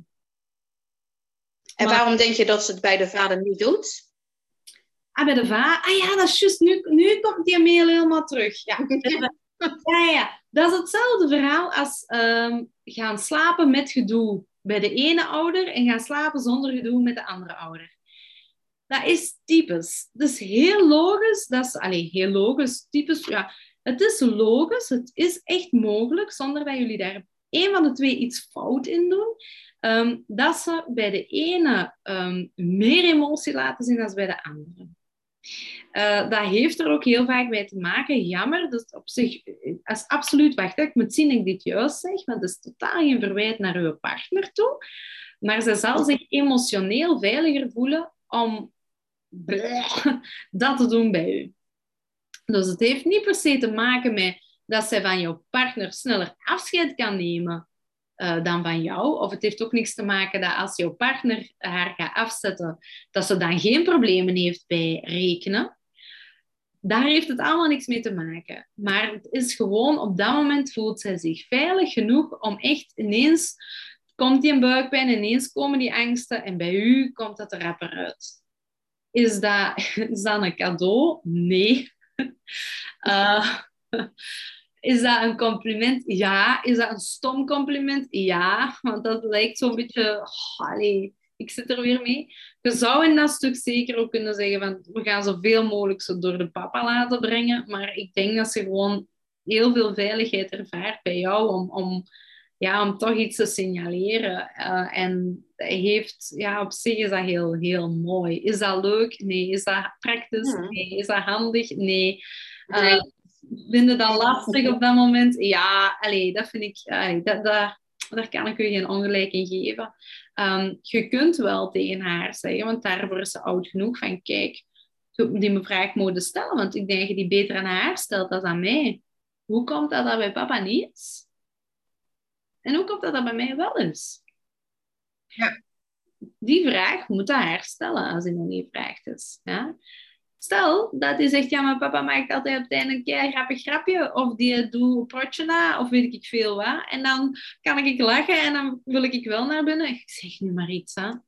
En maar, waarom denk je dat ze het bij de vader niet doet? Ah, bij de vader? Ah ja, dat is juist. Nu, nu komt die mail helemaal terug. Ja. ja, ja. Dat is hetzelfde verhaal als um, gaan slapen met gedoe bij de ene ouder en gaan slapen zonder gedoe met de andere ouder. Dat is typisch. Dus heel logisch. Dat is, allez, heel logisch. Typisch, ja. Het is logisch. Het is echt mogelijk, zonder dat jullie daar één van de twee iets fout in doen, um, dat ze bij de ene um, meer emotie laten zien dan bij de andere. Uh, dat heeft er ook heel vaak mee te maken. Jammer, dus op zich is absoluut... Wacht, ik moet zien dat ik dit juist zeg, want het is totaal geen verwijt naar uw partner toe. Maar ze zal zich emotioneel veiliger voelen om bleh, dat te doen bij u. Dus het heeft niet per se te maken met dat zij van jouw partner sneller afscheid kan nemen uh, dan van jou. Of het heeft ook niks te maken dat als jouw partner haar gaat afzetten, dat ze dan geen problemen heeft bij rekenen. Daar heeft het allemaal niks mee te maken. Maar het is gewoon, op dat moment voelt zij zich veilig genoeg om echt ineens... Komt die een buikpijn, ineens komen die angsten en bij u komt dat er rapper uit. Is dat, is dat een cadeau? Nee. Uh, is dat een compliment? Ja. Is dat een stom compliment? Ja. Want dat lijkt zo'n beetje... Oh, allee, ik zit er weer mee. Je zou in dat stuk zeker ook kunnen zeggen van... We gaan zoveel mogelijk zo door de papa laten brengen. Maar ik denk dat ze gewoon heel veel veiligheid ervaart bij jou om... om Ja, om toch iets te signaleren. Uh, en heeft, ja, op zich is dat heel, heel mooi. Is dat leuk? Nee. Is dat praktisch? Nee. Is dat handig? Nee. Uh, nee. Vind je dat lastig op dat moment? Ja, allee, dat vind ik... Allee, dat, dat, daar kan ik u geen ongelijk in geven. Um, je kunt wel tegen haar zeggen, want daarvoor is ze oud genoeg van, kijk, die vraag mogen stellen, want ik denk dat je die beter aan haar stelt dan aan mij. Hoe komt dat dat bij papa niet is? En hoe komt dat dat bij mij wel is? Ja. Die vraag moet hij herstellen als hij nog niet gevraagd is. Ja? Stel dat hij zegt, ja, mijn papa maakt altijd op het einde een keer grappig grapje. Of die doet een potje na, of weet ik veel wat. En dan kan ik lachen en dan wil ik wel naar binnen. Ik zeg nu maar iets, hè.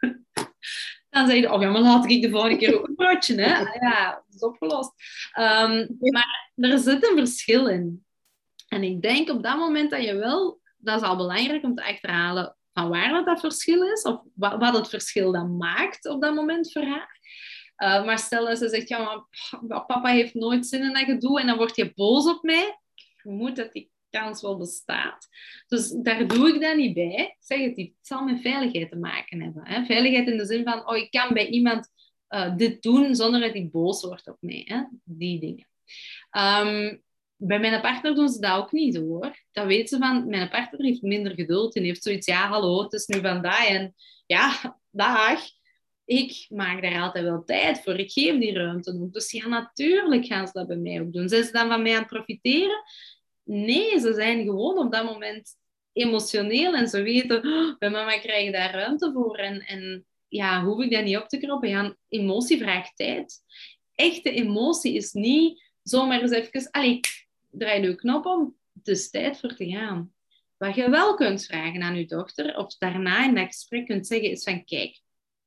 Dan zeg je, oh ja, maar laat ik de volgende keer ook een potje, hè. Ja, dat is opgelost. Um, maar er zit een verschil in. En ik denk op dat moment dat je wel... Dat is al belangrijk om te achterhalen van waar dat, dat verschil is. Of wat, wat het verschil dan maakt op dat moment voor haar. Uh, maar stel dat ze zegt, ja, maar papa heeft nooit zin in dat gedoe. En dan word je boos op mij. Ik vermoed dat die kans wel bestaat. Dus daar doe ik dat niet bij. Ik zeg het, het zal met veiligheid te maken hebben. Hè? Veiligheid in de zin van, oh, ik kan bij iemand uh, dit doen zonder dat hij boos wordt op mij. Hè? Die dingen. Um, Bij mijn partner doen ze dat ook niet, hoor. Dat weten ze van, mijn partner heeft minder geduld en heeft zoiets, ja, hallo, het is nu vandaag en ja, dag. Ik maak daar altijd wel tijd voor. Ik geef die ruimte ook. Dus ja, natuurlijk gaan ze dat bij mij ook doen. Zijn ze dan van mij aan het profiteren? Nee, ze zijn gewoon op dat moment emotioneel en ze weten, oh, bij mama krijg ik daar ruimte voor. En, en ja, hoef ik dat niet op te kroppen. Ja, emotie vraagt tijd. Echte emotie is niet zomaar eens even, allee, draai je knop om. Het is tijd voor te gaan. Wat je wel kunt vragen aan je dochter, of daarna in dat gesprek kunt zeggen, is van, kijk,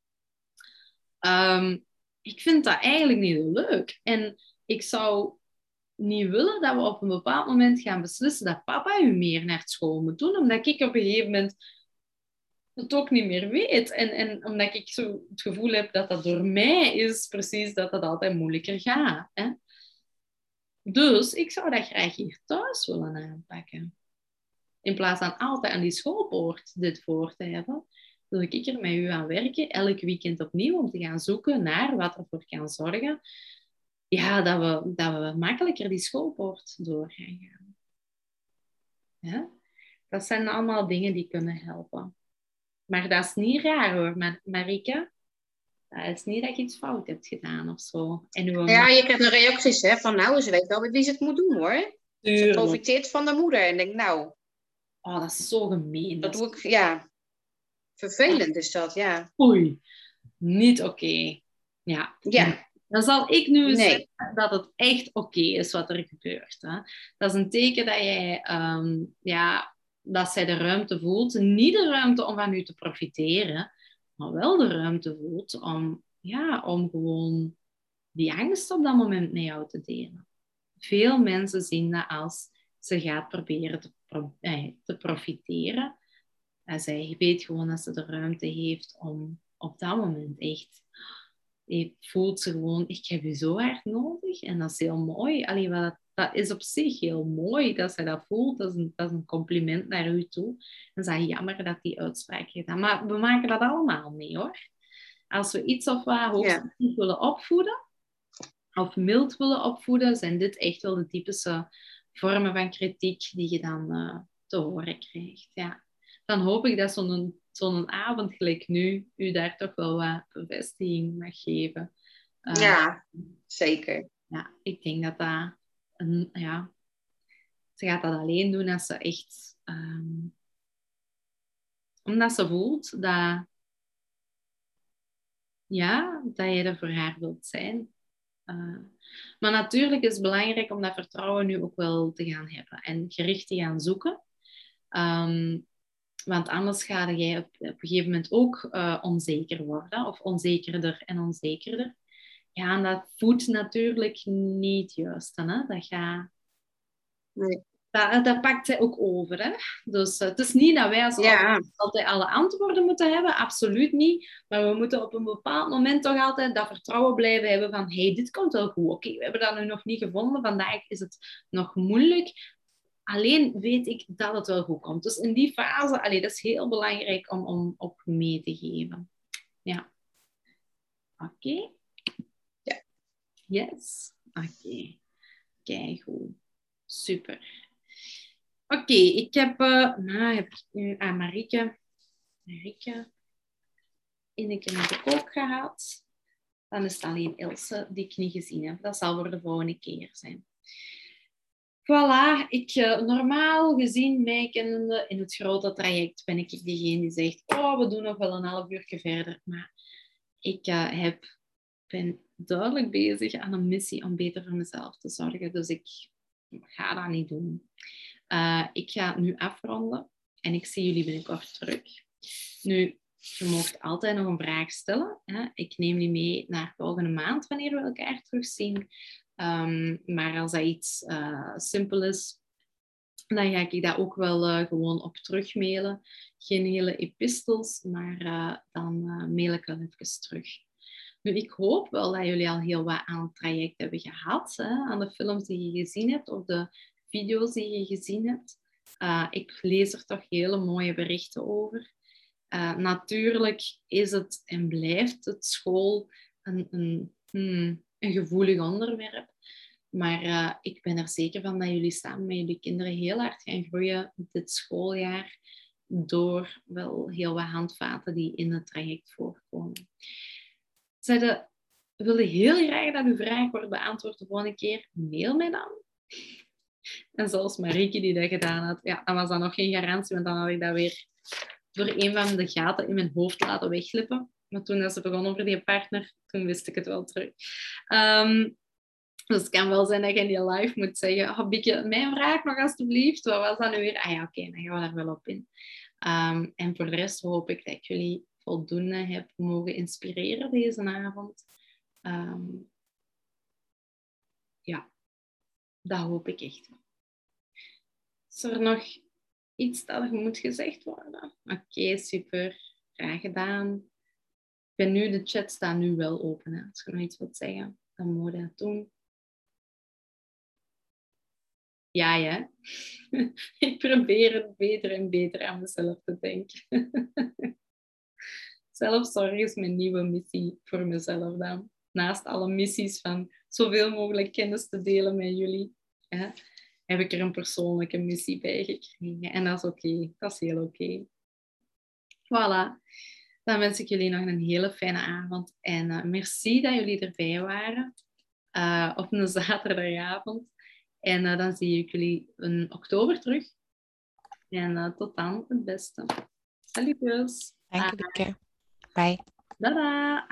um, ik vind dat eigenlijk niet zo leuk. En ik zou niet willen dat we op een bepaald moment gaan beslissen dat papa u meer naar school moet doen, omdat ik op een gegeven moment het ook niet meer weet. En, en omdat ik zo het gevoel heb dat dat door mij is, precies dat dat altijd moeilijker gaat. Hè? Dus ik zou dat graag hier thuis willen aanpakken. In plaats van altijd aan die schoolpoort dit voor te hebben, wil ik er met u aan werken, elk weekend opnieuw, om te gaan zoeken naar wat ervoor kan zorgen, ja, dat we, dat we makkelijker die schoolpoort door gaan gaan. Ja? Dat zijn allemaal dingen die kunnen helpen. Maar dat is niet raar, hoor, Mar- Marika. Dat is niet dat je iets fout hebt gedaan of zo. En uw Ja, je krijgt de reacties, hè, van nou, ze weet wel met wie ze het moet doen, hoor. Ze profiteert van de moeder. En denk, nou... Oh, dat is zo gemeen. Dat doe ik, ja. Vervelend is dat, ja. Oei, niet oké. Okay. Ja. Ja. Dan zal ik nu nee. zeggen dat het echt oké okay is wat er gebeurt. Hè. Dat is een teken dat jij, um, ja, dat zij de ruimte voelt. Niet de ruimte om van u te profiteren, maar wel de ruimte voelt om, ja, om gewoon die angst op dat moment met jou te delen. Veel mensen zien dat als ze gaat proberen te, pro- eh, te profiteren. En zij weet gewoon dat ze de ruimte heeft om op dat moment echt... Je voelt ze gewoon, ik heb je zo hard nodig. En dat is heel mooi. Allee, dat, dat is op zich heel mooi dat zij dat voelt. Dat is een, dat is een compliment naar u toe. En het is jammer dat die uitspraak gedaan. Maar we maken dat allemaal mee, hoor. Als we iets of wat hoogstens ja. willen opvoeden, of mild willen opvoeden, zijn dit echt wel de typische vormen van kritiek die je dan uh, te horen krijgt. Ja. Dan hoop ik dat zo'n zo'n avond gelijk nu u daar toch wel wat bevestiging mag geven. Uh, ja, zeker. Ja, ik denk dat dat... Een, ja, ze gaat dat alleen doen als ze echt... Um, omdat ze voelt dat... Ja, dat je er voor haar wilt zijn. Uh, maar natuurlijk is het belangrijk om dat vertrouwen nu ook wel te gaan hebben. En gericht te gaan zoeken. Um, Want anders ga jij op, op een gegeven moment ook uh, onzeker worden. Of onzekerder en onzekerder. Ja, en dat voedt natuurlijk niet juist. Hè? Dat, gaat... nee. dat, dat pakt zij ook over. Hè? Dus uh, het is niet dat wij als ja. altijd, altijd alle antwoorden moeten hebben. Absoluut niet. Maar we moeten op een bepaald moment toch altijd dat vertrouwen blijven hebben van hey, dit komt wel goed. Oké, okay, we hebben dat nu nog niet gevonden. Vandaag is het nog moeilijk. Alleen weet ik dat het wel goed komt. Dus in die fase, allee, dat is heel belangrijk om, om op mee te geven. Ja. Oké. Okay. Ja. Yes. Oké. Okay. Kijk goed. Super. Oké, okay, ik heb, uh, nou, heb ik nu aan Marieke, Marieke in een keer naar de kook gehad. Dan is het alleen Ilse die ik niet gezien heb. Dat zal voor de volgende keer zijn. Voilà, ik, uh, normaal gezien, mij kennende, in het grote traject ben ik diegene die zegt, oh, we doen nog wel een half uurtje verder. Maar ik uh, heb, ben duidelijk bezig aan een missie om beter voor mezelf te zorgen. Dus ik ga dat niet doen. Uh, ik ga het nu afronden en ik zie jullie binnenkort terug. Nu, je mag altijd nog een vraag stellen. Hè? Ik neem die mee naar volgende maand, wanneer we elkaar terugzien. Um, maar als dat iets uh, simpel is, dan ga ik dat ook wel uh, gewoon op terugmailen. Geen hele epistels, maar uh, dan uh, mail ik wel even terug. Nu, ik hoop wel dat jullie al heel wat aan het traject hebben gehad. Hè? Aan de films die je gezien hebt of de video's die je gezien hebt. Uh, ik lees er toch hele mooie berichten over. Uh, natuurlijk is het en blijft het school een... een hmm, een gevoelig onderwerp. Maar uh, ik ben er zeker van dat jullie samen met jullie kinderen heel hard gaan groeien dit schooljaar door wel heel wat handvaten die in het traject voorkomen. Zeiden, wilde heel graag dat uw vraag wordt beantwoord de volgende keer. Mail mij dan. En zoals Marieke die dat gedaan had, ja, dan was dat nog geen garantie, want dan had ik dat weer door een van de gaten in mijn hoofd laten wegglippen. Maar toen dat ze begon over die partner, toen wist ik het wel terug. Um, dus het kan wel zijn dat je in die live moet zeggen, oh, Bieke, mijn vraag nog alsjeblieft. Wat was dat nu weer? Ah ja, oké, okay, dan gaan we daar wel op in. Um, en voor de rest hoop ik dat ik jullie voldoende heb mogen inspireren deze avond. Um, ja, dat hoop ik echt. Is er nog iets dat moet gezegd worden? Oké, okay, super. Graag gedaan. Ik ben nu, de chat staat nu wel open. Hè. Als je nog iets wilt zeggen, dan moet je dat doen. Ja, ja. Ik probeer het beter en beter aan mezelf te denken. Zelfzorg is mijn nieuwe missie voor mezelf dan. Naast alle missies van zoveel mogelijk kennis te delen met jullie, hè, heb ik er een persoonlijke missie bij gekregen. En dat is oké. Okay. Dat is heel oké. Okay. Voilà. Dan wens ik jullie nog een hele fijne avond. En uh, merci dat jullie erbij waren. Uh, op een zaterdagavond. En uh, dan zie ik jullie in oktober terug. En uh, tot dan, het beste. Salutjes. Dank je, Bieke. Bye. Dada.